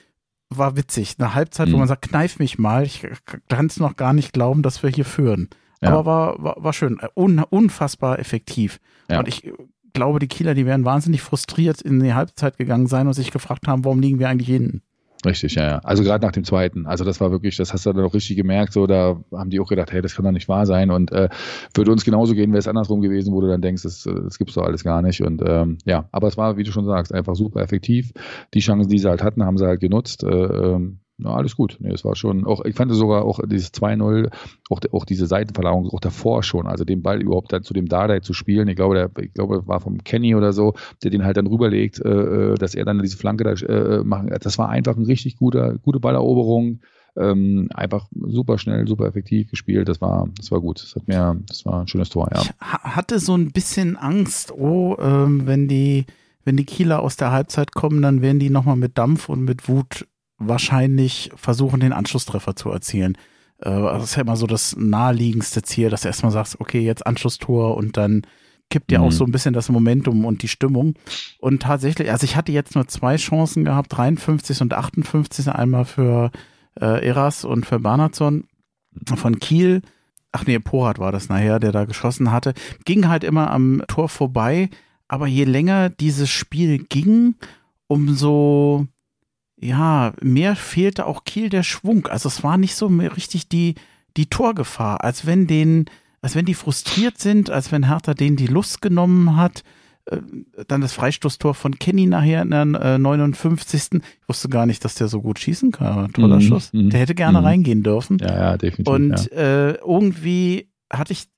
war witzig. Eine Halbzeit, wo man sagt, kneif mich mal. Ich kann es noch gar nicht glauben, dass wir hier führen. Ja. Aber war schön. Unfassbar effektiv. Ja. Und ich glaube, die Kieler, die wären wahnsinnig frustriert in die Halbzeit gegangen sein und sich gefragt haben, warum liegen wir eigentlich hinten? Richtig, ja. Also gerade nach dem zweiten. Also das war wirklich, das hast du dann auch richtig gemerkt, so, da haben die auch gedacht, hey, das kann doch nicht wahr sein. Und würde uns genauso gehen, wäre es andersrum gewesen, wo du dann denkst, das gibt's doch alles gar nicht. Und ja, aber es war, wie du schon sagst, einfach super effektiv. Die Chancen, die sie halt hatten, haben sie halt genutzt. Ja, alles gut. Nee, es war schon, auch, ich fand sogar auch dieses 2-0, auch diese Seitenverlagerung, auch davor schon, also den Ball überhaupt dann zu dem Dardai zu spielen, ich glaube, war vom Kenny oder so, der den halt dann rüberlegt, dass er dann diese Flanke da machen, das war einfach ein richtig gute Balleroberung, einfach super schnell, super effektiv gespielt, das war gut, das war ein schönes Tor, ja. Ich hatte so ein bisschen Angst, wenn die Kieler aus der Halbzeit kommen, dann werden die nochmal mit Dampf und mit Wut wahrscheinlich versuchen, den Anschlusstreffer zu erzielen. Das ist ja immer so das naheliegendste Ziel, dass du erstmal sagst, okay, jetzt Anschlusstor und dann kippt ja auch so ein bisschen das Momentum und die Stimmung. Und tatsächlich, also ich hatte jetzt nur 2 Chancen gehabt, 53 und 58, einmal für Eras und für Bernhardsson von Kiel. Ach nee, Porat war das nachher, der da geschossen hatte. Ging halt immer am Tor vorbei, aber je länger dieses Spiel ging, umso mehr fehlte auch Kiel der Schwung. Also es war nicht so mehr richtig die Torgefahr, als wenn die frustriert sind, als wenn Hertha denen die Lust genommen hat. Dann das Freistoßtor von Kenny nachher in der 59. Ich wusste gar nicht, dass der so gut schießen kann. Toller Schuss. Der hätte gerne reingehen dürfen. Ja, definitiv. Und irgendwie hatte ich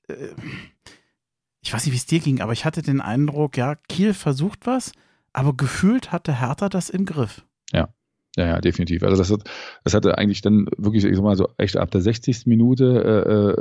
weiß nicht, wie es dir ging, aber ich hatte den Eindruck, ja, Kiel versucht was, aber gefühlt hatte Hertha das im Griff. Ja, definitiv. Also das hatte eigentlich dann wirklich, ich sag mal so, echt ab der 60. Minute,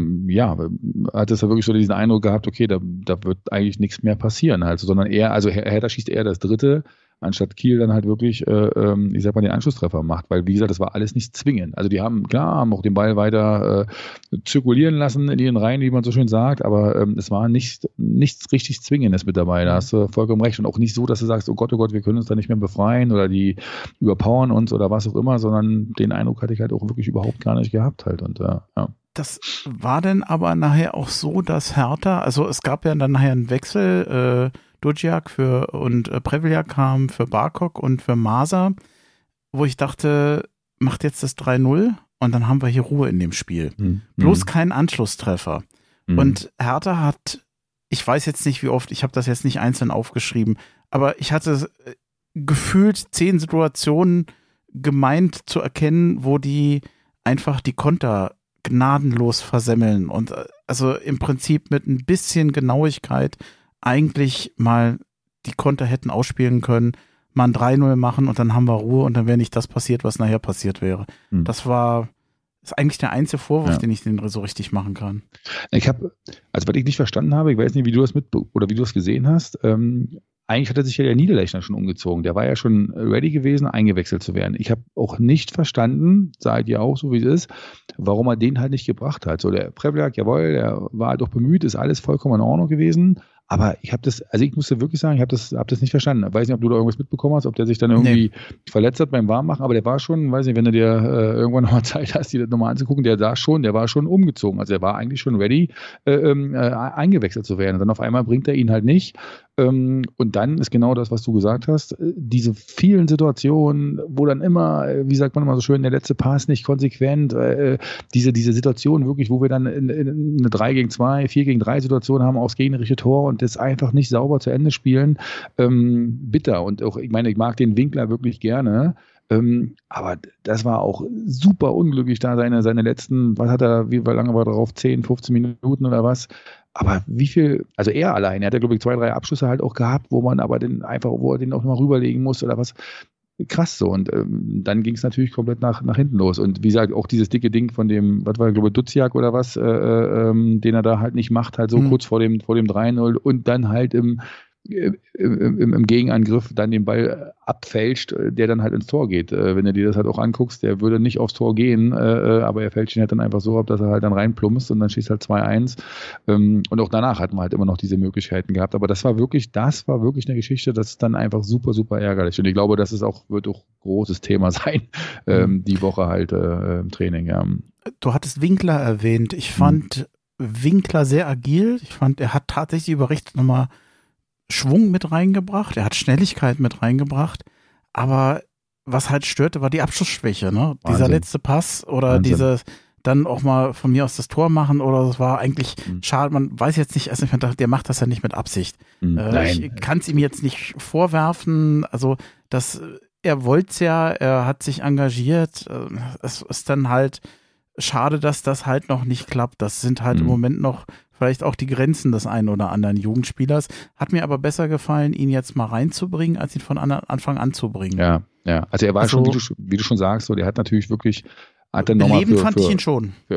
hat es ja wirklich so diesen Eindruck gehabt, okay, da wird eigentlich nichts mehr passieren halt, sondern Hertha schießt eher das dritte, anstatt Kiel dann halt wirklich, den Anschlusstreffer macht, weil wie gesagt, das war alles nicht zwingend. Also die haben auch den Ball weiter zirkulieren lassen in ihren Reihen, wie man so schön sagt, aber es war nichts richtig Zwingendes mit dabei, da hast du vollkommen recht und auch nicht so, dass du sagst, oh Gott, wir können uns da nicht mehr befreien oder die überpowern uns oder was auch immer, sondern den Eindruck hatte ich halt auch wirklich überhaupt gar nicht gehabt halt und ja. Das war dann aber nachher auch so, dass Hertha, also es gab ja dann nachher einen Wechsel, Dudziak und Preveljak kam für Barkok und für Masa, wo ich dachte, macht jetzt das 3-0 und dann haben wir hier Ruhe in dem Spiel. Bloß kein Anschlusstreffer. Und Hertha hat, ich weiß jetzt nicht wie oft, ich habe das jetzt nicht einzeln aufgeschrieben, aber ich hatte gefühlt 10 Situationen gemeint zu erkennen, wo die einfach die Konter gnadenlos versemmeln und also im Prinzip mit ein bisschen Genauigkeit eigentlich mal die Konter hätten ausspielen können, mal ein 3-0 machen und dann haben wir Ruhe und dann wäre nicht das passiert, was nachher passiert wäre. Das ist eigentlich der einzige Vorwurf, den ich denen so richtig machen kann. Was ich nicht verstanden habe, ich weiß nicht, wie du das gesehen hast, eigentlich hatte sich ja der Niederlechner schon umgezogen. Der war ja schon ready gewesen, eingewechselt zu werden. Ich habe auch nicht verstanden, seid ihr auch so, wie es ist, warum er den halt nicht gebracht hat. So der Preveljak, jawohl, der war halt auch bemüht, ist alles vollkommen in Ordnung gewesen. Aber ich musste wirklich sagen, ich habe das nicht verstanden. Ich weiß nicht, ob du da irgendwas mitbekommen hast, ob der sich dann irgendwie verletzt hat beim Warmmachen, aber der war schon, weiß nicht, wenn du dir irgendwann nochmal Zeit hast, die das nochmal anzugucken, der war schon umgezogen. Also der war eigentlich schon ready, eingewechselt zu werden. Und dann auf einmal bringt er ihn halt nicht. Und dann ist genau das, was du gesagt hast, diese vielen Situationen, wo dann immer, wie sagt man immer so schön, der letzte Pass nicht konsequent, diese Situation wirklich, wo wir dann eine 3-gegen-2, 4-gegen-3 Situation haben, aufs gegnerische Tor und das einfach nicht sauber zu Ende spielen, bitter. Und auch, ich meine, ich mag den Winkler wirklich gerne, aber das war auch super unglücklich da, seine letzten, wie lange war er drauf, 10, 15 Minuten oder was? Aber wie viel, also er allein, er hat ja, glaube ich, 2, 3 Abschlüsse halt auch gehabt, wo er den auch mal rüberlegen muss oder was. Krass so. Und dann ging es natürlich komplett nach hinten los. Und wie gesagt, auch dieses dicke Ding von dem, was war, glaube ich, Dudziak oder was, den er da halt nicht macht, halt so kurz vor dem 3-0 und dann halt im im Gegenangriff dann den Ball abfälscht, der dann halt ins Tor geht. Wenn du dir das halt auch anguckst, der würde nicht aufs Tor gehen, aber er fälscht ihn halt dann einfach so ab, dass er halt dann reinplumpst und dann schießt halt 2-1. Und auch danach hatten wir halt immer noch diese Möglichkeiten gehabt. Aber das war wirklich eine Geschichte, das ist dann einfach super, super ärgerlich. Und ich glaube, das ist wird auch ein großes Thema sein, die Woche halt im Training. Ja. Du hattest Winkler erwähnt. Ich fand Winkler sehr agil. Ich fand, er hat tatsächlich überrichtet nochmal Schwung mit reingebracht, er hat Schnelligkeit mit reingebracht, aber was halt störte, war die Abschlussschwäche, ne? Dieser letzte Pass oder dieses dann auch mal von mir aus das Tor machen oder das war eigentlich schade, man weiß jetzt nicht, also ich dachte, der macht das ja nicht mit Absicht. Ich kann es ihm jetzt nicht vorwerfen, also er wollte es ja, er hat sich engagiert, es ist dann halt schade, dass das halt noch nicht klappt, das sind halt im Moment noch vielleicht auch die Grenzen des einen oder anderen Jugendspielers. Hat mir aber besser gefallen, ihn jetzt mal reinzubringen, als ihn von Anfang an zu bringen. Ja. Also er war schon, wie du schon sagst, so, der hat natürlich wirklich, hat dann nochmal fand ich ihn schon. Für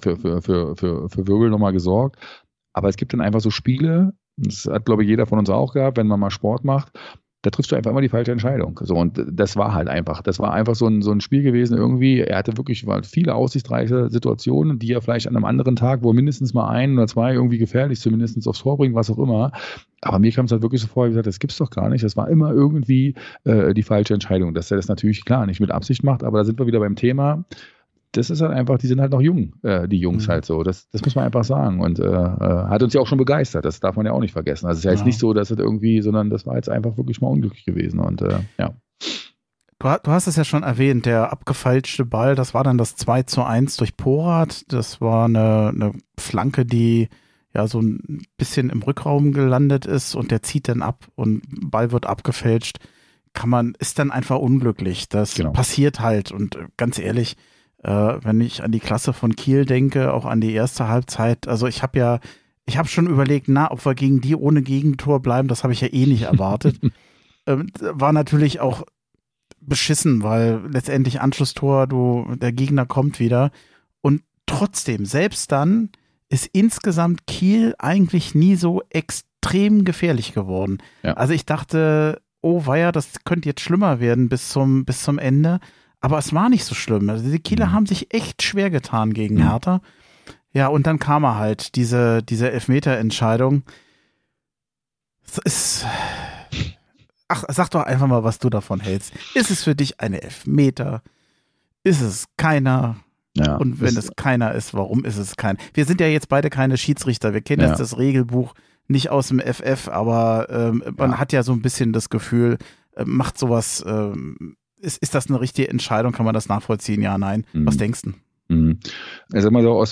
Wirbel nochmal gesorgt. Aber es gibt dann einfach so Spiele, das hat, glaube ich, jeder von uns auch gehabt, wenn man mal Sport macht, da triffst du einfach immer die falsche Entscheidung. So, und das war halt einfach. Das war einfach so ein Spiel gewesen irgendwie. Er hatte wirklich viele aussichtsreiche Situationen, die er vielleicht an einem anderen Tag, wo er mindestens mal 1 oder 2 irgendwie gefährlich zumindest aufs Tor bringt, was auch immer. Aber mir kam es halt wirklich so vor, ich gesagt, das gibt's doch gar nicht. Das war immer irgendwie die falsche Entscheidung. Dass er das natürlich, klar, nicht mit Absicht macht, aber da sind wir wieder beim Thema. Das ist halt einfach, die sind halt noch jung, die Jungs halt so. Das muss man einfach sagen. Und hat uns ja auch schon begeistert. Das darf man ja auch nicht vergessen. Also es ist ja jetzt nicht so, dass es irgendwie, sondern das war jetzt einfach wirklich mal unglücklich gewesen. Und ja. Du hast es ja schon erwähnt, der abgefälschte Ball, das war dann das 2:1 durch Porath. Das war eine Flanke, die ja so ein bisschen im Rückraum gelandet ist und der zieht dann ab und Ball wird abgefälscht. Ist dann einfach unglücklich. Das passiert halt. Und ganz ehrlich, wenn ich an die Klasse von Kiel denke, auch an die erste Halbzeit, also ich habe schon überlegt, ob wir gegen die ohne Gegentor bleiben, das habe ich ja eh nicht erwartet. War natürlich auch beschissen, weil letztendlich Anschlusstor, der Gegner kommt wieder und trotzdem, selbst dann ist insgesamt Kiel eigentlich nie so extrem gefährlich geworden. Ja. Also ich dachte, oh weia, das könnte jetzt schlimmer werden bis zum Ende. Aber es war nicht so schlimm. Also die Kieler haben sich echt schwer getan gegen Hertha. Ja, und dann kam halt diese Elfmeter-Entscheidung. Sag doch einfach mal, was du davon hältst. Ist es für dich eine Elfmeter? Ist es keiner? Ja, und wenn es keiner ist, warum ist es keiner? Wir sind ja jetzt beide keine Schiedsrichter. Wir kennen jetzt das Regelbuch nicht aus dem FF, aber man hat ja so ein bisschen das Gefühl, macht sowas... Ist das eine richtige Entscheidung? Kann man das nachvollziehen? Ja, nein. Was denkst du? Also mal so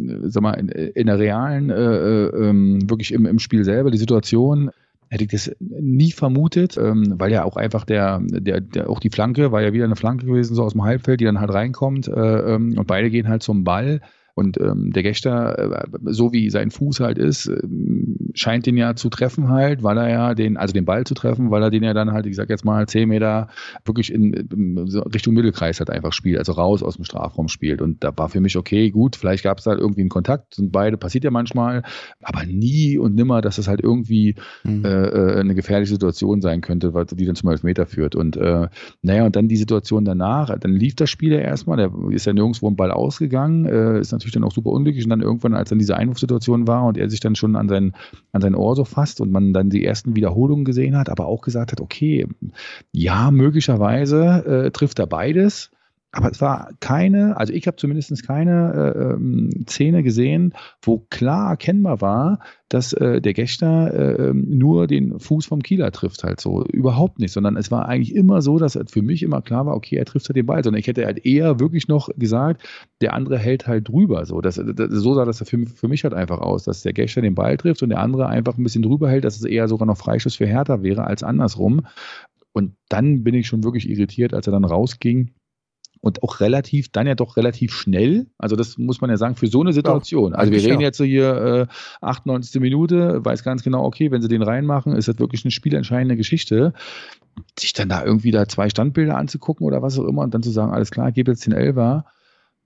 in der realen, wirklich im Spiel selber, die Situation, hätte ich das nie vermutet, weil ja auch einfach auch die Flanke, war ja wieder eine Flanke gewesen, so aus dem Halbfeld, die dann halt reinkommt, und beide gehen halt zum Ball. Und der Gächter, so wie sein Fuß halt ist, scheint den ja zu treffen halt, weil er ja den Ball zu treffen, weil er den ja dann halt, ich sag jetzt mal 10 Meter wirklich in Richtung Mittelkreis halt einfach spielt, also raus aus dem Strafraum spielt. Und da war für mich okay, gut, vielleicht gab es halt irgendwie einen Kontakt, sind beide, passiert ja manchmal, aber nie und nimmer, dass es halt irgendwie eine gefährliche Situation sein könnte, die dann zum Elfmeter führt. Und und dann die Situation danach, dann lief das Spiel ja erstmal, der ist ja nirgendwo ein Ball ausgegangen, ist natürlich dann auch super unglücklich und dann irgendwann, als dann diese Einwurfsituation war und er sich dann schon an sein Ohr so fasst und man dann die ersten Wiederholungen gesehen hat, aber auch gesagt hat, okay, ja, möglicherweise trifft er beides, aber es war also ich habe zumindest keine Szene gesehen, wo klar erkennbar war, dass der Gächter nur den Fuß vom Kieler trifft halt so. Überhaupt nicht, sondern es war eigentlich immer so, dass für mich immer klar war, okay, er trifft halt den Ball, sondern ich hätte halt eher wirklich noch gesagt, der andere hält halt drüber. So sah das für mich halt einfach aus, dass der Gächter den Ball trifft und der andere einfach ein bisschen drüber hält, dass es eher sogar noch Freischuss für Hertha wäre als andersrum. Und dann bin ich schon wirklich irritiert, als er dann rausging. Und auch relativ schnell, also das muss man ja sagen, für so eine Situation. Also wir reden jetzt so hier 98. Minute, weiß ganz genau, okay, wenn sie den reinmachen, ist das wirklich eine spielentscheidende Geschichte. Sich dann da irgendwie 2 Standbilder anzugucken oder was auch immer und dann zu sagen, alles klar, gebe jetzt den Elfer.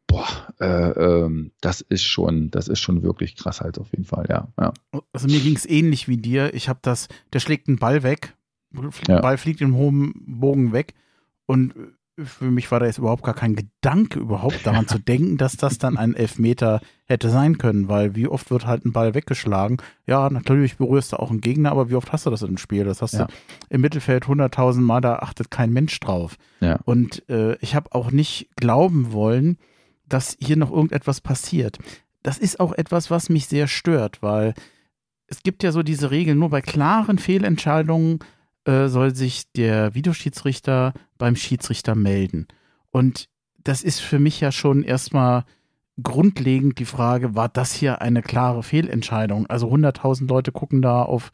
das ist schon wirklich krass halt auf jeden Fall, ja. Also mir ging es ähnlich wie dir. Der schlägt einen Ball weg, der Ball fliegt im hohen Bogen weg und für mich war da jetzt überhaupt gar kein Gedanke überhaupt daran zu denken, dass das dann ein Elfmeter hätte sein können, weil wie oft wird halt ein Ball weggeschlagen? Ja, natürlich berührst du auch einen Gegner, aber wie oft hast du das im Spiel? Das hast du im Mittelfeld 100.000 Mal, da achtet kein Mensch drauf. Ja. Und ich habe auch nicht glauben wollen, dass hier noch irgendetwas passiert. Das ist auch etwas, was mich sehr stört, weil es gibt ja so diese Regel, nur bei klaren Fehlentscheidungen soll sich der Videoschiedsrichter beim Schiedsrichter melden. Und das ist für mich ja schon erstmal grundlegend die Frage, war das hier eine klare Fehlentscheidung? Also 100.000 Leute gucken da auf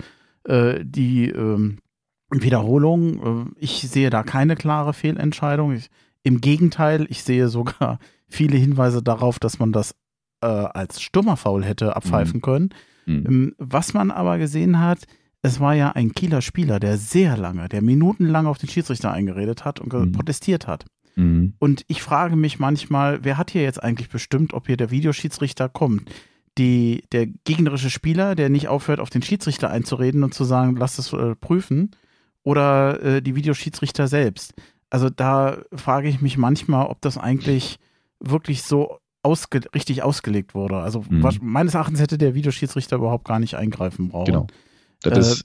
die Wiederholung. Ich sehe da keine klare Fehlentscheidung. Im Gegenteil, ich sehe sogar viele Hinweise darauf, dass man das als Stürmerfoul hätte abpfeifen können. Was man aber gesehen hat, es war ja ein Kieler Spieler, der minutenlang auf den Schiedsrichter eingeredet hat und protestiert hat. Und ich frage mich manchmal, wer hat hier jetzt eigentlich bestimmt, ob hier der Videoschiedsrichter kommt? Der gegnerische Spieler, der nicht aufhört, auf den Schiedsrichter einzureden und zu sagen, lass es prüfen, oder die Videoschiedsrichter selbst? Also da frage ich mich manchmal, ob das eigentlich wirklich so richtig ausgelegt wurde. Also meines Erachtens hätte der Videoschiedsrichter überhaupt gar nicht eingreifen brauchen. Genau. Das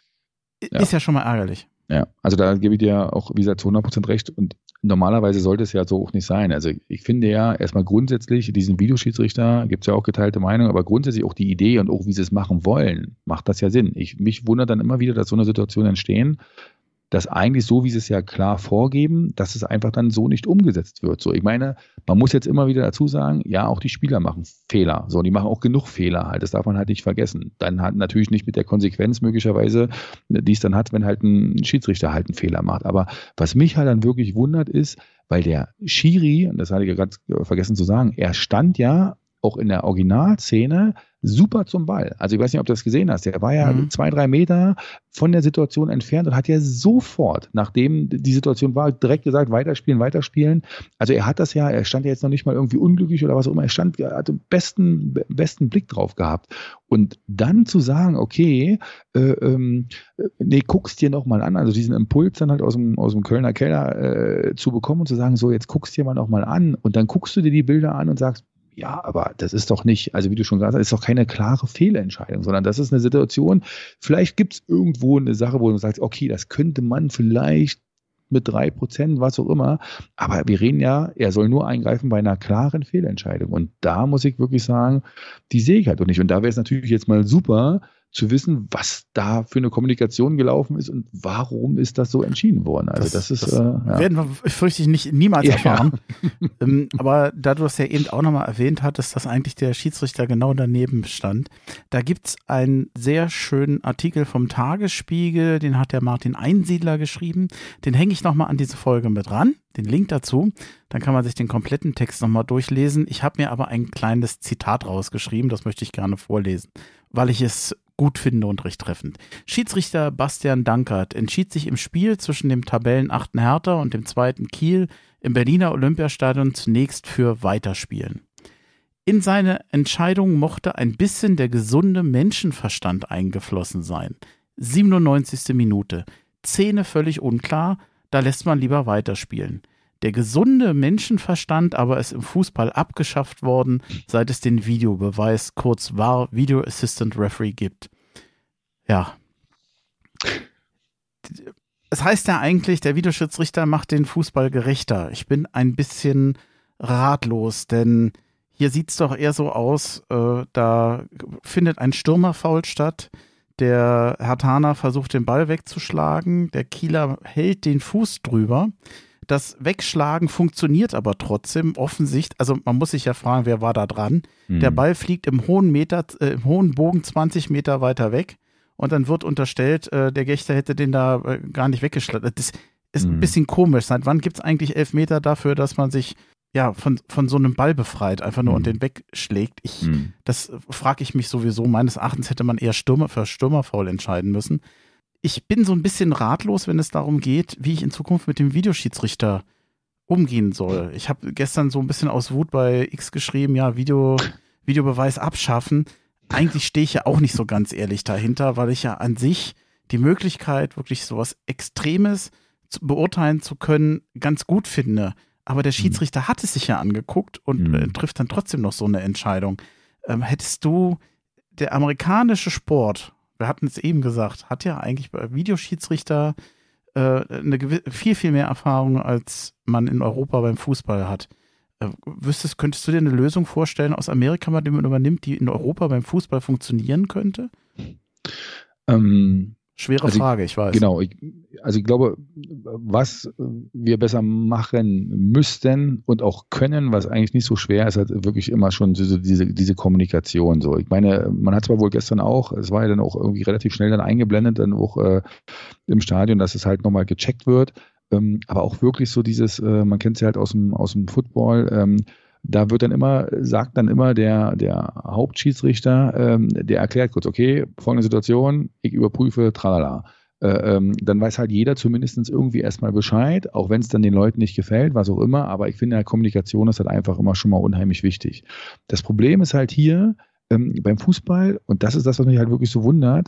ist ja schon mal ärgerlich. Ja, also da gebe ich dir auch, wie gesagt, zu 100% recht. Und normalerweise sollte es ja so auch nicht sein. Also ich finde ja erstmal grundsätzlich, diesen Videoschiedsrichter, gibt es ja auch geteilte Meinung, aber grundsätzlich auch die Idee und auch wie sie es machen wollen, macht das ja Sinn. Mich wundert dann immer wieder, dass so eine Situation entstehen, dass eigentlich so, wie sie es ja klar vorgeben, dass es einfach dann so nicht umgesetzt wird. So, ich meine, man muss jetzt immer wieder dazu sagen, ja, auch die Spieler machen Fehler. So, die machen auch genug Fehler halt. Das darf man halt nicht vergessen. Dann halt natürlich nicht mit der Konsequenz möglicherweise, die es dann hat, wenn halt ein Schiedsrichter halt einen Fehler macht. Aber was mich halt dann wirklich wundert ist, weil der Schiri, und das hatte ich ja gerade vergessen zu sagen, er stand ja auch in der Originalszene super zum Ball. Also ich weiß nicht, ob du das gesehen hast. Der war ja 2-3 Meter von der Situation entfernt und hat ja sofort, nachdem die Situation war, direkt gesagt, weiterspielen. Also er stand ja jetzt noch nicht mal irgendwie unglücklich oder was auch immer. Er hatte besten Blick drauf gehabt. Und dann zu sagen, okay, guck's dir noch mal an, also diesen Impuls dann halt aus dem Kölner Keller zu bekommen und zu sagen, so, jetzt guck's dir mal noch mal an und dann guckst du dir die Bilder an und sagst, ja, aber das ist doch nicht, also wie du schon gesagt hast, ist doch keine klare Fehlentscheidung, sondern das ist eine Situation, vielleicht gibt es irgendwo eine Sache, wo du sagst, okay, das könnte man vielleicht mit 3%, was auch immer, aber wir reden ja, er soll nur eingreifen bei einer klaren Fehlentscheidung und da muss ich wirklich sagen, die sehe ich halt doch nicht und da wäre es natürlich jetzt mal super, zu wissen, was da für eine Kommunikation gelaufen ist und warum ist das so entschieden worden. Also das werden wir, fürchte ich, niemals erfahren. Aber da du das ja eben auch nochmal erwähnt hattest, dass eigentlich der Schiedsrichter genau daneben stand, da gibt's einen sehr schönen Artikel vom Tagesspiegel, den hat der Martin Einsiedler geschrieben. Den hänge ich nochmal an diese Folge mit ran, den Link dazu. Dann kann man sich den kompletten Text nochmal durchlesen. Ich habe mir aber ein kleines Zitat rausgeschrieben, das möchte ich gerne vorlesen, weil ich es gut finde und recht treffend. Schiedsrichter Bastian Dankert entschied sich im Spiel zwischen dem Tabellenachten Hertha und dem 2. Kiel im Berliner Olympiastadion zunächst für Weiterspielen. In seine Entscheidung mochte ein bisschen der gesunde Menschenverstand eingeflossen sein. 97. Minute. Szene völlig unklar, da lässt man lieber weiterspielen. Der gesunde Menschenverstand aber ist im Fußball abgeschafft worden, seit es den Videobeweis, kurz VAR, Video Assistant Referee, gibt. Ja. Es heißt ja eigentlich, der Videoschiedsrichter macht den Fußball gerechter. Ich bin ein bisschen ratlos, denn hier sieht es doch eher so aus, da findet ein Stürmerfoul statt. Der Herthaner versucht, den Ball wegzuschlagen. Der Kieler hält den Fuß drüber. Das Wegschlagen funktioniert aber trotzdem offensichtlich. Also man muss sich ja fragen, wer war da dran? Der Ball fliegt im hohen Bogen 20 Meter weiter weg und dann wird unterstellt, der Gächter hätte den da gar nicht weggeschlagen. Das ist ein bisschen komisch. Seit wann gibt es eigentlich Elfmeter dafür, dass man sich ja von so einem Ball befreit, einfach nur und den wegschlägt? Das frage ich mich sowieso. Meines Erachtens hätte man eher für Stürmerfoul entscheiden müssen. Ich bin so ein bisschen ratlos, wenn es darum geht, wie ich in Zukunft mit dem Videoschiedsrichter umgehen soll. Ich habe gestern so ein bisschen aus Wut bei X geschrieben, ja, Videobeweis abschaffen. Eigentlich stehe ich ja auch nicht so ganz ehrlich dahinter, weil ich ja an sich die Möglichkeit, wirklich sowas Extremes beurteilen zu können, ganz gut finde. Aber der Schiedsrichter hat es sich ja angeguckt und trifft dann trotzdem noch so eine Entscheidung. Hättest du, der amerikanische Sport, wir hatten es eben gesagt, hat ja eigentlich bei Videoschiedsrichter viel, viel mehr Erfahrung, als man in Europa beim Fußball hat. Könntest du dir eine Lösung vorstellen aus Amerika, die man übernimmt, die in Europa beim Fußball funktionieren könnte? Schwere Frage, ich weiß. Genau, ich glaube, was wir besser machen müssten und auch können, was eigentlich nicht so schwer ist, halt wirklich immer schon diese Kommunikation. So, ich meine, man hat zwar wohl gestern auch, es war ja dann auch irgendwie relativ schnell dann eingeblendet, dann auch im Stadion, dass es halt nochmal gecheckt wird, aber auch wirklich so dieses, man kennt es ja halt aus dem Football, da sagt dann immer der Hauptschiedsrichter, der erklärt kurz, okay, folgende Situation, ich überprüfe, tralala. Dann weiß halt jeder zumindest irgendwie erstmal Bescheid, auch wenn es dann den Leuten nicht gefällt, was auch immer, aber ich finde, Kommunikation ist halt einfach immer schon mal unheimlich wichtig. Das Problem ist halt hier beim Fußball, und das ist das, was mich halt wirklich so wundert,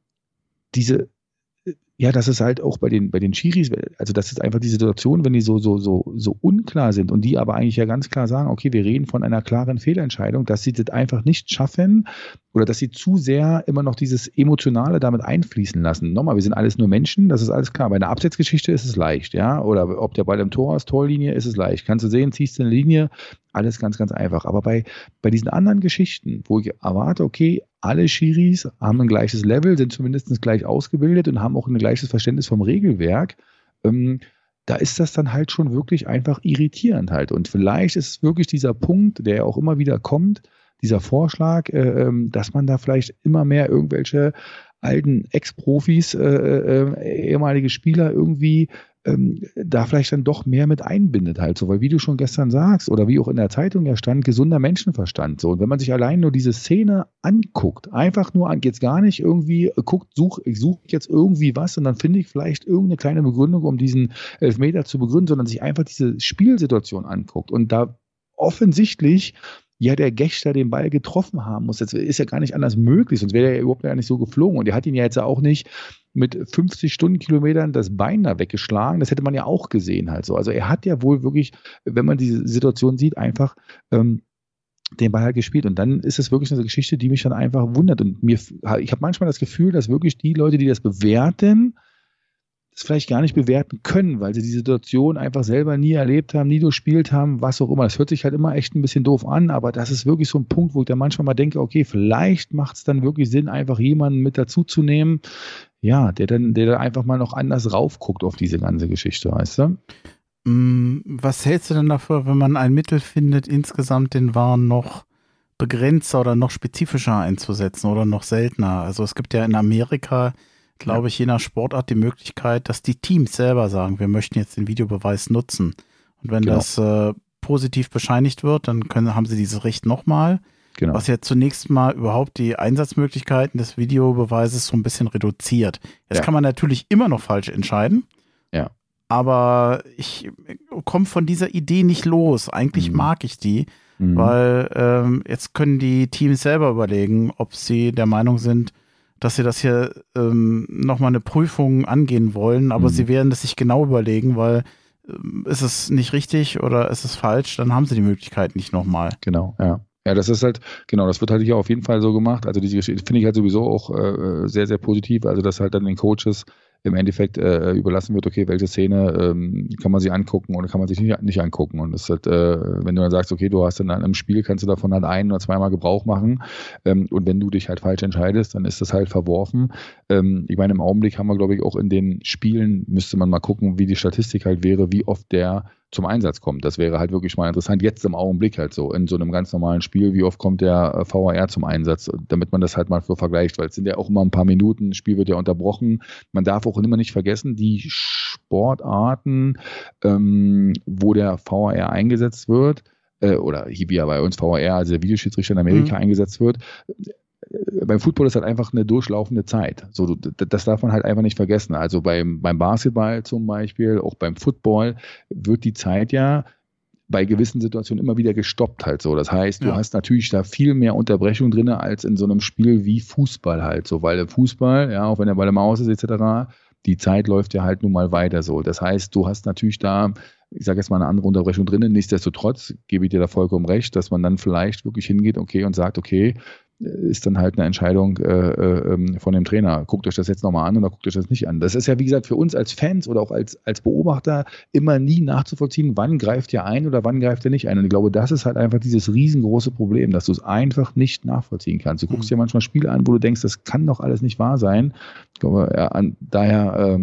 das ist halt auch bei den Schiris, also das ist einfach die Situation, wenn die so unklar sind und die aber eigentlich ja ganz klar sagen, okay, wir reden von einer klaren Fehlentscheidung, dass sie das einfach nicht schaffen oder dass sie zu sehr immer noch dieses Emotionale damit einfließen lassen. Nochmal, wir sind alles nur Menschen, das ist alles klar. Bei einer Absetzgeschichte ist es leicht, ja, oder ob der Ball im Tor ist, Torlinie, ist es leicht. Kannst du sehen, ziehst du eine Linie, alles ganz, ganz einfach. Aber bei diesen anderen Geschichten, wo ich erwarte, okay, alle Schiris haben ein gleiches Level, sind zumindest gleich ausgebildet und haben auch ein gleiches Verständnis vom Regelwerk, da ist das dann halt schon wirklich einfach irritierend halt. Und vielleicht ist es wirklich dieser Punkt, der ja auch immer wieder kommt, dieser Vorschlag, dass man da vielleicht immer mehr irgendwelche alten Ex-Profis, ehemalige Spieler irgendwie da vielleicht dann doch mehr mit einbindet halt so, weil wie du schon gestern sagst oder wie auch in der Zeitung ja stand, gesunder Menschenverstand so, und wenn man sich allein nur diese Szene anguckt, einfach nur jetzt gar nicht irgendwie ich suche jetzt irgendwie was und dann finde ich vielleicht irgendeine kleine Begründung, um diesen Elfmeter zu begründen, sondern sich einfach diese Spielsituation anguckt und da offensichtlich der Gächter den Ball getroffen haben muss. Das ist ja gar nicht anders möglich, sonst wäre er ja überhaupt gar nicht so geflogen. Und er hat ihn ja jetzt auch nicht mit 50 Stundenkilometern das Bein da weggeschlagen. Das hätte man ja auch gesehen halt so. Also er hat ja wohl wirklich, wenn man diese Situation sieht, einfach den Ball halt gespielt. Und dann ist es wirklich eine Geschichte, die mich dann einfach wundert. Und ich habe manchmal das Gefühl, dass wirklich die Leute, die das bewerten, das vielleicht gar nicht bewerten können, weil sie die Situation einfach selber nie erlebt haben, nie durchspielt haben, was auch immer. Das hört sich halt immer echt ein bisschen doof an, aber das ist wirklich so ein Punkt, wo ich dann manchmal mal denke, okay, vielleicht macht es dann wirklich Sinn, einfach jemanden mit dazu zu nehmen, ja, der dann einfach mal noch anders raufguckt auf diese ganze Geschichte, weißt du? Was hältst du denn davor, wenn man ein Mittel findet, insgesamt den VAR noch begrenzter oder noch spezifischer einzusetzen oder noch seltener? Also es gibt ja in Amerika, glaube ich, je nach Sportart die Möglichkeit, dass die Teams selber sagen, wir möchten jetzt den Videobeweis nutzen. Und wenn das positiv bescheinigt wird, dann haben sie dieses Recht nochmal. Genau. Was ja zunächst mal überhaupt die Einsatzmöglichkeiten des Videobeweises so ein bisschen reduziert. Jetzt kann man natürlich immer noch falsch entscheiden. Ja. Aber ich komme von dieser Idee nicht los. Eigentlich mag ich die, weil jetzt können die Teams selber überlegen, ob sie der Meinung sind, dass sie das hier nochmal eine Prüfung angehen wollen, aber sie werden das sich genau überlegen, weil ist es nicht richtig oder ist es falsch, dann haben sie die Möglichkeit nicht nochmal. Genau, ja. Ja, das ist halt, genau, das wird halt hier auf jeden Fall so gemacht. Also diese Geschichte finde ich halt sowieso auch sehr, sehr positiv. Also dass halt dann den Coaches im Endeffekt überlassen wird, okay, welche Szene kann man sich angucken oder kann man sich nicht angucken. Und das halt, wenn du dann sagst, okay, du hast dann im Spiel, kannst du davon halt ein- oder zweimal Gebrauch machen. Und wenn du dich halt falsch entscheidest, dann ist das halt verworfen. Ich meine, im Augenblick haben wir, glaube ich, auch in den Spielen, müsste man mal gucken, wie die Statistik halt wäre, wie oft der zum Einsatz kommt. Das wäre halt wirklich mal interessant, jetzt im Augenblick halt so, in so einem ganz normalen Spiel, wie oft kommt der VAR zum Einsatz, damit man das halt mal so vergleicht, weil es sind ja auch immer ein paar Minuten, das Spiel wird ja unterbrochen. Man darf auch immer nicht vergessen, die Sportarten, wo der VAR eingesetzt wird, oder hier wie ja bei uns VAR, also der Videoschiedsrichter in Amerika eingesetzt wird, beim Football ist halt einfach eine durchlaufende Zeit. So, das darf man halt einfach nicht vergessen. Also beim Basketball zum Beispiel, auch beim Football wird die Zeit ja bei gewissen Situationen immer wieder gestoppt halt so. Das heißt, du hast natürlich da viel mehr Unterbrechung drin als in so einem Spiel wie Fußball halt so, weil der Fußball, ja, auch wenn der Ball im Aus ist etc., die Zeit läuft ja halt nun mal weiter so. Das heißt, du hast natürlich da, ich sage jetzt mal, eine andere Unterbrechung drin. Nichtsdestotrotz gebe ich dir da vollkommen recht, dass man dann vielleicht wirklich hingeht, und sagt, okay, ist dann halt eine Entscheidung von dem Trainer. Guckt euch das jetzt nochmal an oder guckt euch das nicht an. Das ist ja, wie gesagt, für uns als Fans oder auch als Beobachter immer nie nachzuvollziehen, wann greift ihr ein oder wann greift ihr nicht ein. Und ich glaube, das ist halt einfach dieses riesengroße Problem, dass du es einfach nicht nachvollziehen kannst. Du guckst dir manchmal Spiele an, wo du denkst, das kann doch alles nicht wahr sein. Ich glaube, daher,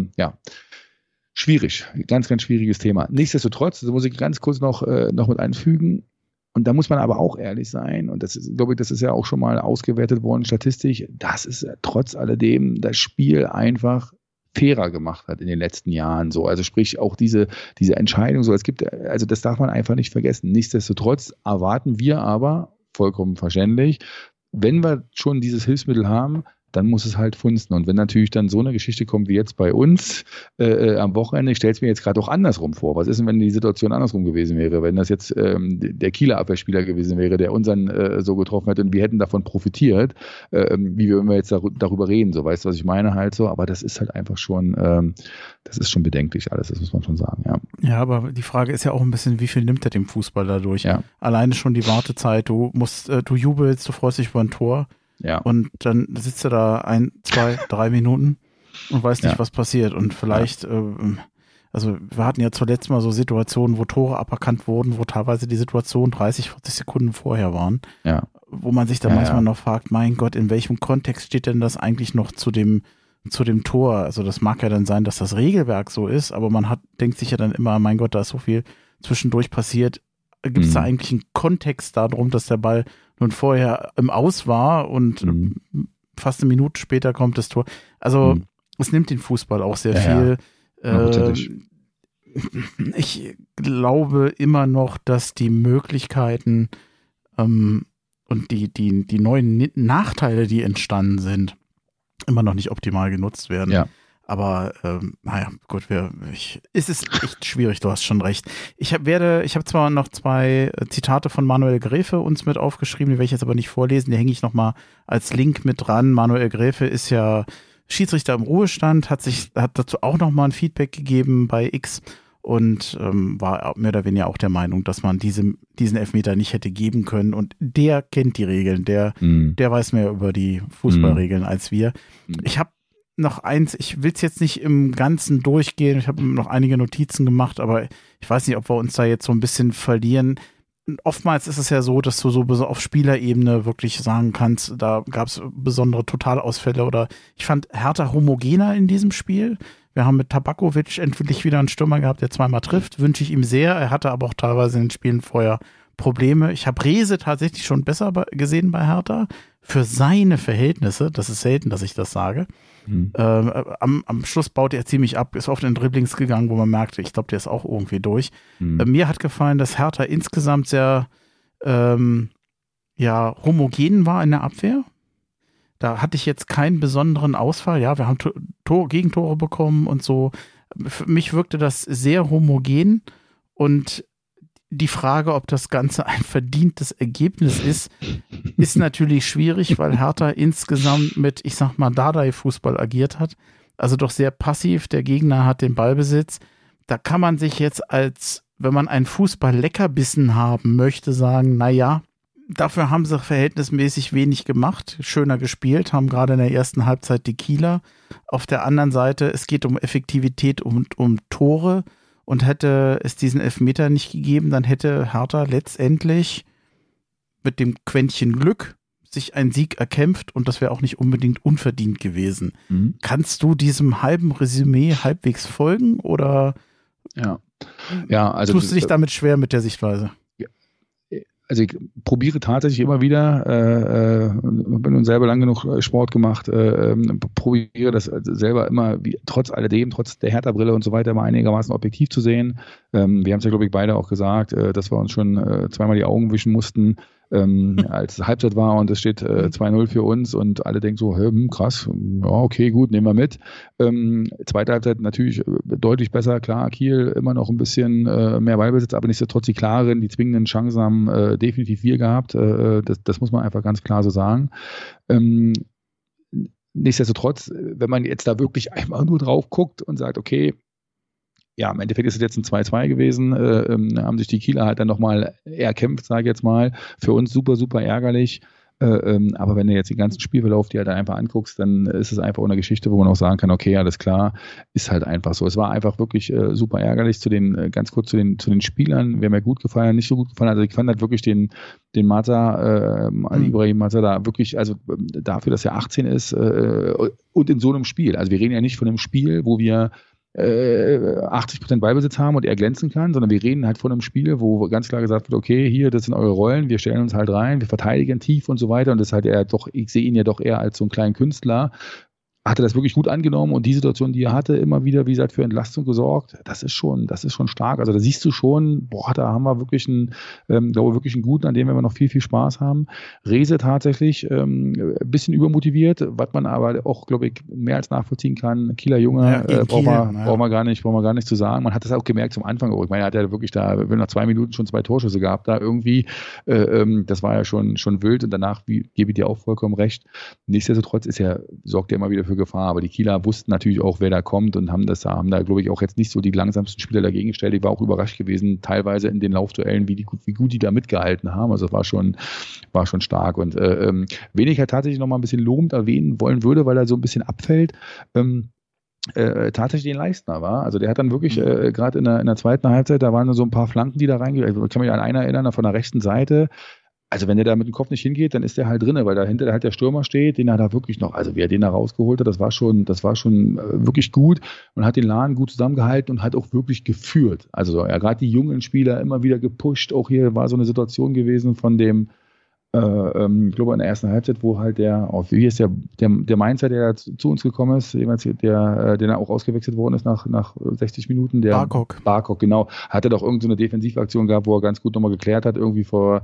schwierig. Ganz, ganz schwieriges Thema. Nichtsdestotrotz, das muss ich ganz kurz noch mit einfügen, und da muss man aber auch ehrlich sein, und das ist, glaube ich, das ist ja auch schon mal ausgewertet worden statistisch, dass es trotz alledem das Spiel einfach fairer gemacht hat in den letzten Jahren. So, also sprich auch diese Entscheidung, so, also das darf man einfach nicht vergessen. Nichtsdestotrotz erwarten wir aber, vollkommen verständlich, wenn wir schon dieses Hilfsmittel haben, dann muss es halt funzen. Und wenn natürlich dann so eine Geschichte kommt wie jetzt bei uns am Wochenende, ich stelle es mir jetzt gerade auch andersrum vor. Was ist denn, wenn die Situation andersrum gewesen wäre? Wenn das jetzt der Kieler Abwehrspieler gewesen wäre, der unseren so getroffen hätte und wir hätten davon profitiert, wie würden wir jetzt darüber reden? So, weißt du, was ich meine halt so? Aber das ist halt einfach schon, das ist schon bedenklich alles, das muss man schon sagen, ja. Ja, aber die Frage ist ja auch ein bisschen, wie viel nimmt er dem Fußball dadurch? Ja. Alleine schon die Wartezeit, du jubelst, du freust dich über ein Tor. Ja. Und dann sitzt er da 1, 2, 3 Minuten und weiß nicht, was passiert. Und vielleicht, also wir hatten ja zuletzt mal so Situationen, wo Tore aberkannt wurden, wo teilweise die Situation 30, 40 Sekunden vorher waren. Ja. Wo man sich dann manchmal noch fragt, mein Gott, in welchem Kontext steht denn das eigentlich noch zu dem Tor? Also das mag ja dann sein, dass das Regelwerk so ist, aber man denkt sich ja dann immer, mein Gott, da ist so viel zwischendurch passiert. Gibt es da eigentlich einen Kontext darum, dass der Ball nun vorher im Aus war und fast eine Minute später kommt das Tor? Also es nimmt den Fußball auch sehr viel. Ich glaube immer noch, dass die Möglichkeiten und die neuen Nachteile, die entstanden sind, immer noch nicht optimal genutzt werden. Ja. Aber naja, gut, es ist echt schwierig, du hast schon recht. Ich habe zwar noch 2 Zitate von Manuel Gräfe uns mit aufgeschrieben, die werde ich jetzt aber nicht vorlesen, die hänge ich nochmal als Link mit dran. Manuel Gräfe ist ja Schiedsrichter im Ruhestand, hat dazu auch nochmal ein Feedback gegeben bei X und war mehr oder weniger auch der Meinung, dass man diesen Elfmeter nicht hätte geben können, und der kennt die Regeln, der weiß mehr über die Fußballregeln als wir. Ich habe noch eins, ich will es jetzt nicht im Ganzen durchgehen, ich habe noch einige Notizen gemacht, aber ich weiß nicht, ob wir uns da jetzt so ein bisschen verlieren. Oftmals ist es ja so, dass du so auf Spielerebene wirklich sagen kannst, da gab es besondere Totalausfälle, oder ich fand Hertha homogener in diesem Spiel. Wir haben mit Tabakovic endlich wieder einen Stürmer gehabt, der zweimal trifft, wünsche ich ihm sehr. Er hatte aber auch teilweise in den Spielen vorher Probleme. Ich habe Rehse tatsächlich schon besser gesehen bei Hertha. Für seine Verhältnisse, das ist selten, dass ich das sage. Am Schluss baut er ziemlich ab, ist oft in Dribblings gegangen, wo man merkte, ich glaube, der ist auch irgendwie durch. Mir hat gefallen, dass Hertha insgesamt sehr homogen war in der Abwehr. Da hatte ich jetzt keinen besonderen Ausfall. Ja, wir haben Gegentore bekommen und so. Für mich wirkte das sehr homogen, und die Frage, ob das Ganze ein verdientes Ergebnis ist natürlich schwierig, weil Hertha insgesamt mit, ich sag mal, Dardai-Fußball agiert hat. Also doch sehr passiv. Der Gegner hat den Ballbesitz. Da kann man sich jetzt wenn man einen Fußball-Leckerbissen haben möchte, sagen, naja, dafür haben sie verhältnismäßig wenig gemacht, schöner gespielt, haben gerade in der ersten Halbzeit die Kieler. Auf der anderen Seite, es geht um Effektivität und um Tore. Und hätte es diesen Elfmeter nicht gegeben, dann hätte Hertha letztendlich mit dem Quäntchen Glück sich einen Sieg erkämpft, und das wäre auch nicht unbedingt unverdient gewesen. Kannst du diesem halben Resümee halbwegs folgen, oder also tust du dich damit schwer mit der Sichtweise? Also ich probiere tatsächlich immer wieder, bin nun selber lang genug Sport gemacht, probiere das selber immer, trotz alledem, trotz der Hertha-Brille und so weiter, mal einigermaßen objektiv zu sehen. Wir haben es ja, glaube ich, beide auch gesagt, dass wir uns schon zweimal die Augen wischen mussten. als Halbzeit war und es steht 2-0 für uns und alle denken so, krass, ja, okay, gut, nehmen wir mit. Zweite Halbzeit natürlich deutlich besser, klar, Kiel immer noch ein bisschen mehr Ballbesitz, aber nichtsdestotrotz die klaren, die zwingenden Chancen haben definitiv wir gehabt. Das muss man einfach ganz klar so sagen. Nichtsdestotrotz, wenn man jetzt da wirklich einmal nur drauf guckt und sagt, okay, ja, im Endeffekt ist es jetzt ein 2-2 gewesen, haben sich die Kieler halt dann nochmal erkämpft, sage ich jetzt mal. Für uns super, super ärgerlich. Aber wenn du jetzt den ganzen Spielverlauf dir halt einfach anguckst, dann ist es einfach eine Geschichte, wo man auch sagen kann, okay, alles klar, ist halt einfach so. Es war einfach wirklich super ärgerlich ganz kurz zu den Spielern. Wer mir gut gefallen, nicht so gut gefallen. Also ich fand halt wirklich den Maza, Ibrahim Maza da wirklich, also dafür, dass er 18 ist und in so einem Spiel. Also wir reden ja nicht von einem Spiel, wo wir 80% Ballbesitz haben und er glänzen kann, sondern wir reden halt von einem Spiel, wo ganz klar gesagt wird, okay, hier, das sind eure Rollen, wir stellen uns halt rein, wir verteidigen tief und so weiter und das ist halt ich sehe ihn ja doch eher als so einen kleinen Künstler, hatte das wirklich gut angenommen und die Situation, die er hatte, immer wieder, wie gesagt, für Entlastung gesorgt. Das ist schon stark. Also da siehst du schon, da haben wir wirklich wirklich einen guten, an dem wir noch viel, viel Spaß haben. Rese tatsächlich ein bisschen übermotiviert, was man aber auch, glaube ich, mehr als nachvollziehen kann. Kieler Junge, brauchen wir gar nicht zu sagen. Man hat das auch gemerkt zum Anfang. Ich meine, er hat ja wirklich nach 2 Minuten schon 2 Torschüsse gehabt. Da irgendwie, das war ja schon wild und danach gebe ich dir auch vollkommen recht. Nichtsdestotrotz sorgt er immer wieder für Gefahr, aber die Kieler wussten natürlich auch, wer da kommt und haben da, glaube ich, auch jetzt nicht so die langsamsten Spieler dagegen gestellt. Ich war auch überrascht gewesen, teilweise in den Laufduellen, wie gut die da mitgehalten haben. Also es war schon stark und wen ich halt tatsächlich noch mal ein bisschen lobend erwähnen wollen würde, weil er so ein bisschen abfällt, tatsächlich den Leistner war. Also der hat dann wirklich gerade in der zweiten Halbzeit, da waren so ein paar Flanken, die da reingehen. Also ich kann mich an einen erinnern, von der rechten Seite. Also wenn der da mit dem Kopf nicht hingeht, dann ist der halt drinne, weil dahinter halt der Stürmer steht, den hat er wirklich noch, also wie er den da rausgeholt hat, das war schon wirklich gut und hat den Laden gut zusammengehalten und hat auch wirklich geführt. Also gerade die jungen Spieler immer wieder gepusht. Auch hier war so eine Situation gewesen von dem, ich glaube in der ersten Halbzeit, wo halt wie ist der Mainzer, der zu uns gekommen ist, der auch ausgewechselt worden ist nach 60 Minuten, der Barkok, genau, hatte doch irgend so eine Defensivaktion gehabt, wo er ganz gut nochmal geklärt hat, irgendwie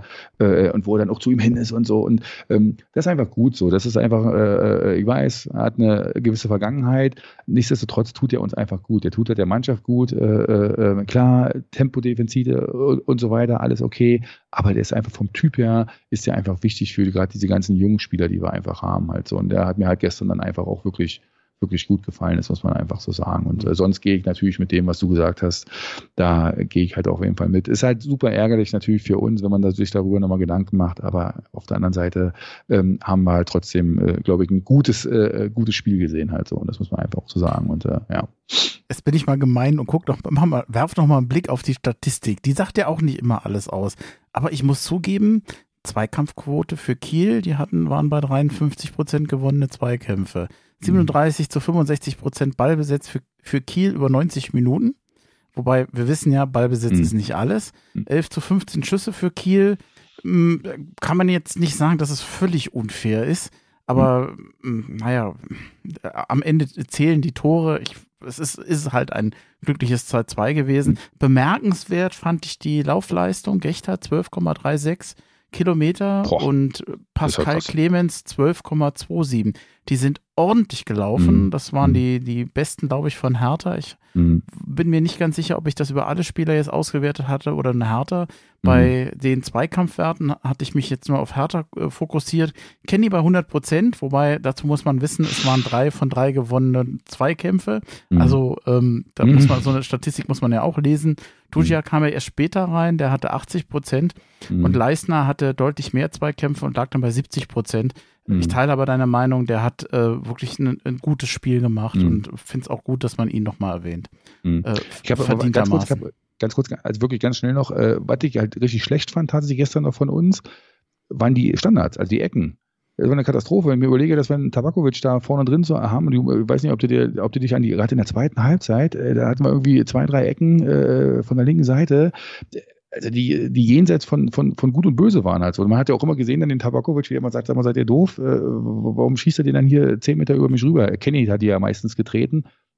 und wo er dann auch zu ihm hin ist und so. Und das ist einfach gut so. Das ist einfach, ich weiß, er hat eine gewisse Vergangenheit. Nichtsdestotrotz tut er uns einfach gut. Er tut halt der Mannschaft gut. Klar, Tempodefensive und so weiter, alles okay. Aber der ist einfach vom Typ her, ist der einfach wichtig für gerade diese ganzen jungen Spieler, die wir einfach haben halt so. Und der hat mir halt gestern dann einfach auch wirklich, wirklich gut gefallen, das muss man einfach so sagen. Und sonst gehe ich natürlich mit dem, was du gesagt hast, da gehe ich halt auf jeden Fall mit. Ist halt super ärgerlich natürlich für uns, wenn man sich darüber nochmal Gedanken macht, aber auf der anderen Seite haben wir halt trotzdem, glaube ich, ein gutes Spiel gesehen halt so. Und das muss man einfach auch so sagen. Und ja. Jetzt bin ich mal gemein und werf noch mal einen Blick auf die Statistik. Die sagt ja auch nicht immer alles aus. Aber ich muss zugeben, Zweikampfquote für Kiel, waren bei 53% gewonnene Zweikämpfe. 37-65% Ballbesitz für Kiel über 90 Minuten. Wobei wir wissen ja, Ballbesitz ist nicht alles. 11-15 Schüsse für Kiel. Kann man jetzt nicht sagen, dass es völlig unfair ist. Aber naja, am Ende zählen die Tore. Es ist halt ein glückliches 2-2 gewesen. Bemerkenswert fand ich die Laufleistung. Gechter 12,36 Kilometer und Pascal Clemens 12,27. Die sind ordentlich gelaufen. Das waren die besten, glaube ich, von Hertha. Ich bin mir nicht ganz sicher, ob ich das über alle Spieler jetzt ausgewertet hatte oder eine Hertha. Bei den Zweikampfwerten hatte ich mich jetzt nur auf Hertha fokussiert. Kenny bei 100%, wobei dazu muss man wissen, es waren 3 von 3 gewonnene Zweikämpfe. Also da muss man, so eine Statistik muss man ja auch lesen. Duja kam ja erst später rein, der hatte 80% und Leistner hatte deutlich mehr Zweikämpfe und lag dann bei 70%. Ich teile aber deine Meinung, der hat wirklich ein gutes Spiel gemacht und finde es auch gut, dass man ihn nochmal erwähnt. Ich habe ganz kurz, also wirklich ganz schnell noch, was ich halt richtig schlecht fand, tatsächlich gestern noch von uns, waren die Standards, also die Ecken. Das war eine Katastrophe. Wenn ich mir überlege, dass wir einen Tabakovic da vorne drin so haben, und ich weiß nicht, ob du dich gerade in der zweiten Halbzeit, da hatten wir irgendwie 2-3 Ecken von der linken Seite, also die jenseits von Gut und Böse waren halt so. Und man hat ja auch immer gesehen, dann den Tabakovic, wie er immer sagt, sag mal, seid ihr doof? Warum schießt er den dann hier 10 Meter über mich rüber? Kenny hat die ja meistens getreten.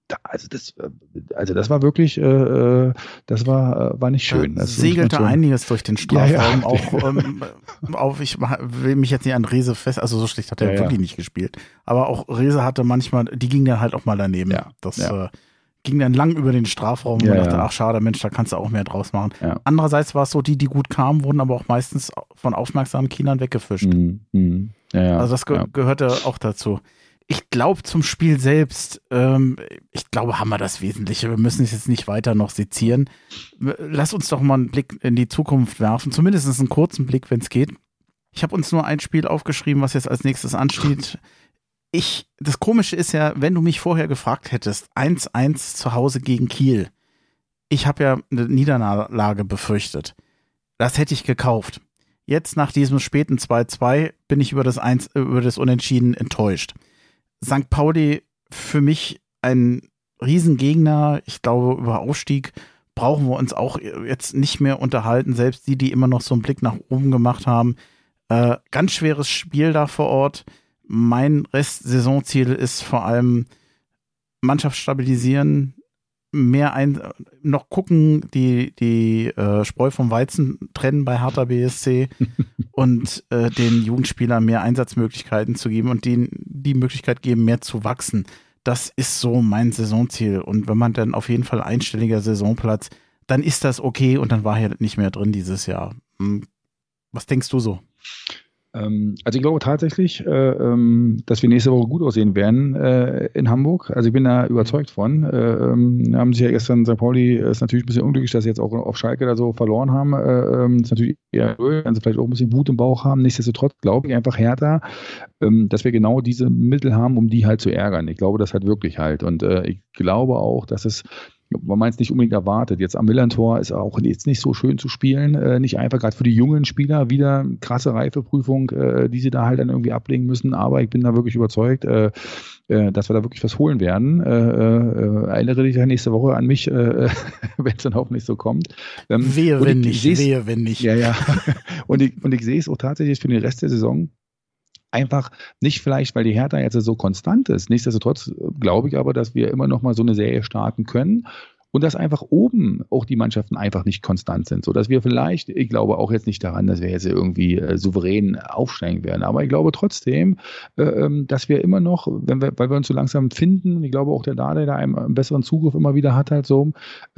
das war wirklich, das war nicht schön. Da segelte einiges durch den Strafraum. Auch, ich will mich jetzt nicht an Rehse fest, also so schlecht hat er wirklich nicht gespielt. Aber auch Rehse hatte manchmal, die ging dann halt auch mal daneben. Ja. Das ging dann lang über den Strafraum und dachte, ach schade, Mensch, da kannst du auch mehr draus machen. Ja. Andererseits war es so, die gut kamen, wurden aber auch meistens von aufmerksamen Kindern weggefischt. Also das gehörte auch dazu. Ich glaube, zum Spiel selbst, ich glaube, haben wir das Wesentliche. Wir müssen es jetzt nicht weiter noch sezieren. Lass uns doch mal einen Blick in die Zukunft werfen, zumindest einen kurzen Blick, wenn es geht. Ich habe uns nur ein Spiel aufgeschrieben, was jetzt als nächstes ansteht. Das Komische ist ja, wenn du mich vorher gefragt hättest, 1-1 zu Hause gegen Kiel. Ich habe ja eine Niederlage befürchtet. Das hätte ich gekauft. Jetzt nach diesem späten 2-2 bin ich über das Unentschieden enttäuscht. St. Pauli für mich ein Riesengegner. Ich glaube, über Aufstieg brauchen wir uns auch jetzt nicht mehr unterhalten. Selbst die immer noch so einen Blick nach oben gemacht haben. Ganz schweres Spiel da vor Ort. Mein Rest-Saisonziel ist vor allem Mannschaft stabilisieren, noch gucken, die Spreu vom Weizen trennen bei Hertha BSC und den Jugendspielern mehr Einsatzmöglichkeiten zu geben und denen die Möglichkeit geben, mehr zu wachsen. Das ist so mein Saisonziel. Und wenn man dann auf jeden Fall einstelliger Saisonplatz, dann ist das okay und dann war er nicht mehr drin dieses Jahr. Was denkst du so? Also ich glaube tatsächlich, dass wir nächste Woche gut aussehen werden in Hamburg. Also ich bin da überzeugt von. Haben sich ja gestern St. Pauli, ist natürlich ein bisschen unglücklich, dass sie jetzt auch auf Schalke da so verloren haben. Ist natürlich eher, wenn sie vielleicht auch ein bisschen Wut im Bauch haben. Nichtsdestotrotz glaube ich einfach Hertha, dass wir genau diese Mittel haben, um die halt zu ärgern. Ich glaube das halt wirklich halt. Und ich glaube auch, dass es man meint es nicht unbedingt erwartet. Jetzt am Millantor ist auch jetzt nicht so schön zu spielen. Nicht einfach gerade für die jungen Spieler wieder krasse Reifeprüfung, die sie da halt dann irgendwie ablegen müssen. Aber ich bin da wirklich überzeugt, dass wir da wirklich was holen werden. Erinnere dich ja nächste Woche an mich, wenn es dann hoffentlich so kommt. Wehe, wenn nicht. Ja. Und ich sehe es auch tatsächlich für den Rest der Saison. Einfach nicht vielleicht, weil die Hertha jetzt so konstant ist. Nichtsdestotrotz glaube ich aber, dass wir immer noch mal so eine Serie starten können und dass einfach oben auch die Mannschaften einfach nicht konstant sind. So dass wir vielleicht, ich glaube auch jetzt nicht daran, dass wir jetzt irgendwie souverän aufsteigen werden, aber ich glaube trotzdem, dass wir immer noch, weil wir uns so langsam finden, ich glaube auch der Dardai da einen besseren Zugriff immer wieder hat halt so,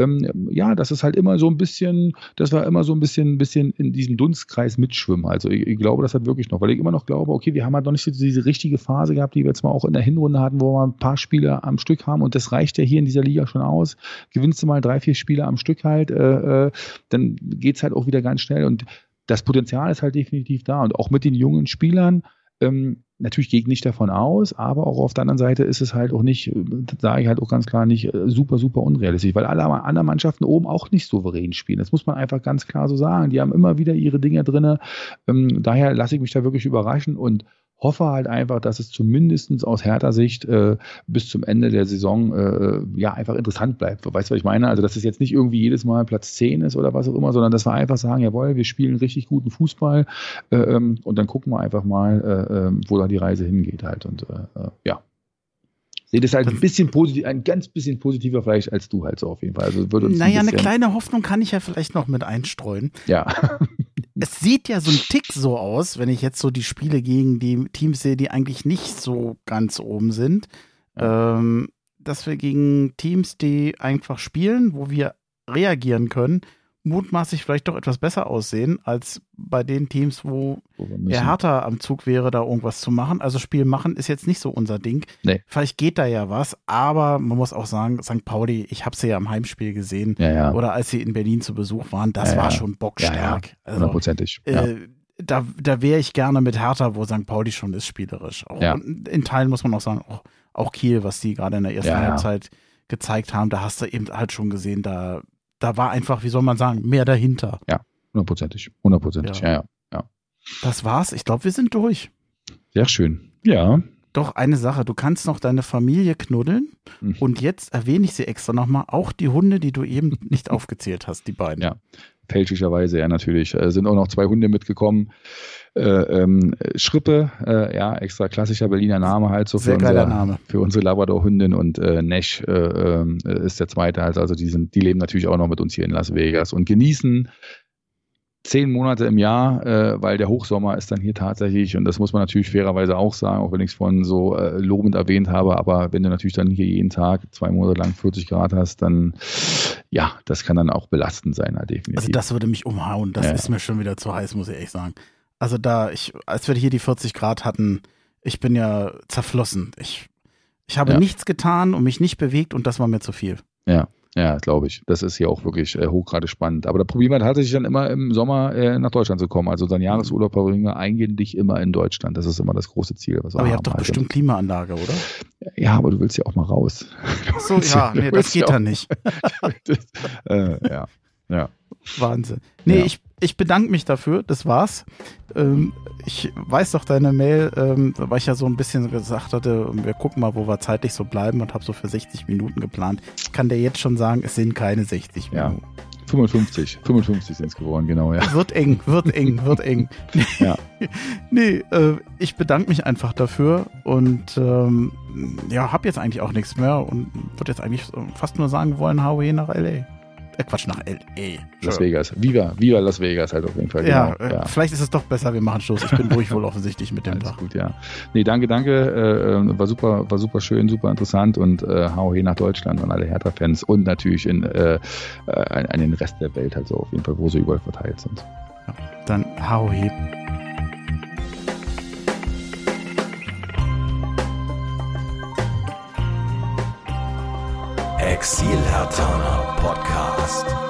dass es halt immer so ein bisschen, dass wir immer so ein bisschen in diesem Dunstkreis mitschwimmen. Also ich glaube das halt wirklich noch, weil ich immer noch glaube, okay, wir haben halt noch nicht diese richtige Phase gehabt, die wir jetzt mal auch in der Hinrunde hatten, wo wir ein paar Spiele am Stück haben und das reicht ja hier in dieser Liga schon aus. Gewinnst du mal 3-4 Spiele am Stück halt, dann geht's halt auch wieder ganz schnell und das Potenzial ist halt definitiv da und auch mit den jungen Spielern, natürlich gehe ich nicht davon aus, aber auch auf der anderen Seite ist es halt auch nicht, sage ich halt auch ganz klar nicht super, super unrealistisch, weil alle anderen Mannschaften oben auch nicht souverän spielen. Das muss man einfach ganz klar so sagen. Die haben immer wieder ihre Dinge drin. Daher lasse ich mich da wirklich überraschen und hoffe halt einfach, dass es zumindest aus Hertha-Sicht bis zum Ende der Saison einfach interessant bleibt. Weißt du, was ich meine? Also, dass es jetzt nicht irgendwie jedes Mal Platz 10 ist oder was auch immer, sondern dass wir einfach sagen, jawohl, wir spielen richtig guten Fußball und dann gucken wir einfach mal, wo da die Reise hingeht halt. Und sehe das halt ein ganz bisschen positiver vielleicht als du halt so auf jeden Fall. Also würde uns eine kleine Hoffnung kann ich ja vielleicht noch mit einstreuen. Ja. Es sieht ja so ein Tick so aus, wenn ich jetzt so die Spiele gegen die Teams sehe, die eigentlich nicht so ganz oben sind, dass wir gegen Teams, die einfach spielen, wo wir reagieren können, mutmaßlich vielleicht doch etwas besser aussehen, als bei den Teams, wo der Hertha am Zug wäre, da irgendwas zu machen. Also Spiel machen ist jetzt nicht so unser Ding. Nee. Vielleicht geht da ja was, aber man muss auch sagen, St. Pauli, ich habe sie ja im Heimspiel gesehen oder als sie in Berlin zu Besuch waren, das war schon bockstark. Ja, 100%. Da wäre ich gerne mit Hertha, wo St. Pauli schon ist, spielerisch. Auch in Teilen muss man auch sagen, auch Kiel, was die gerade in der ersten Halbzeit gezeigt haben, da hast du eben halt schon gesehen, da war einfach, wie soll man sagen, mehr dahinter. Ja, 100%. Ja. Das war's. Ich glaube, wir sind durch. Sehr schön. Ja, Doch, eine Sache, du kannst noch deine Familie knuddeln und jetzt erwähne ich sie extra nochmal, auch die Hunde, die du eben nicht aufgezählt hast, die beiden. Ja, fälschlicherweise, ja natürlich. Sind auch noch 2 Hunde mitgekommen. Schrippe, extra klassischer Berliner Name halt so für unsere Labrador-Hündin und Nash ist der zweite halt, also die leben natürlich auch noch mit uns hier in Las Vegas und genießen 10 Monate im Jahr, weil der Hochsommer ist dann hier tatsächlich, und das muss man natürlich fairerweise auch sagen, auch wenn ich es vorhin so lobend erwähnt habe, aber wenn du natürlich dann hier jeden Tag 2 Monate lang 40 Grad hast, dann ja, das kann dann auch belastend sein, halt definitiv. Also das würde mich umhauen, das ist mir schon wieder zu heiß, muss ich ehrlich sagen. Also als wir hier die 40 Grad hatten, ich bin ja zerflossen. Ich habe nichts getan und mich nicht bewegt und das war mir zu viel. Ja, glaube ich. Das ist hier auch wirklich hochgradig spannend. Aber da probieren wir tatsächlich dann immer im Sommer nach Deutschland zu kommen. Also unseren Jahresurlaub verbringen wir eigentlich immer in Deutschland. Das ist immer das große Ziel. Was wir aber ihr haben habt doch halt. bestimmt Klimaanlage, oder? Ja, aber du willst ja auch mal raus. Ach so, das geht dann nicht. Ja. Wahnsinn. Nee, ich bedanke mich dafür, das war's. Ich weiß doch deine Mail, weil ich ja so ein bisschen gesagt hatte, wir gucken mal, wo wir zeitlich so bleiben und habe so für 60 Minuten geplant. Ich kann dir jetzt schon sagen, es sind keine 60 Minuten. 55 sind es geworden, genau, ja. Wird eng. Ja. Nee, ich bedanke mich einfach dafür und habe jetzt eigentlich auch nichts mehr und würde jetzt eigentlich fast nur sagen wollen, Howie nach L.A. Quatsch, nach L.A. Las Vegas. Viva Las Vegas halt auf jeden Fall. Ja, genau. Vielleicht ist es doch besser, wir machen Schluss. Ich bin durch wohl offensichtlich mit dem Alles Tag. Gut, ja. Nee, danke. War super schön, super interessant und hau nach Deutschland und alle Hertha-Fans und natürlich an den Rest der Welt halt so auf jeden Fall, wo sie überall verteilt sind. Ja, dann hau he. Exil Hertha Podcast.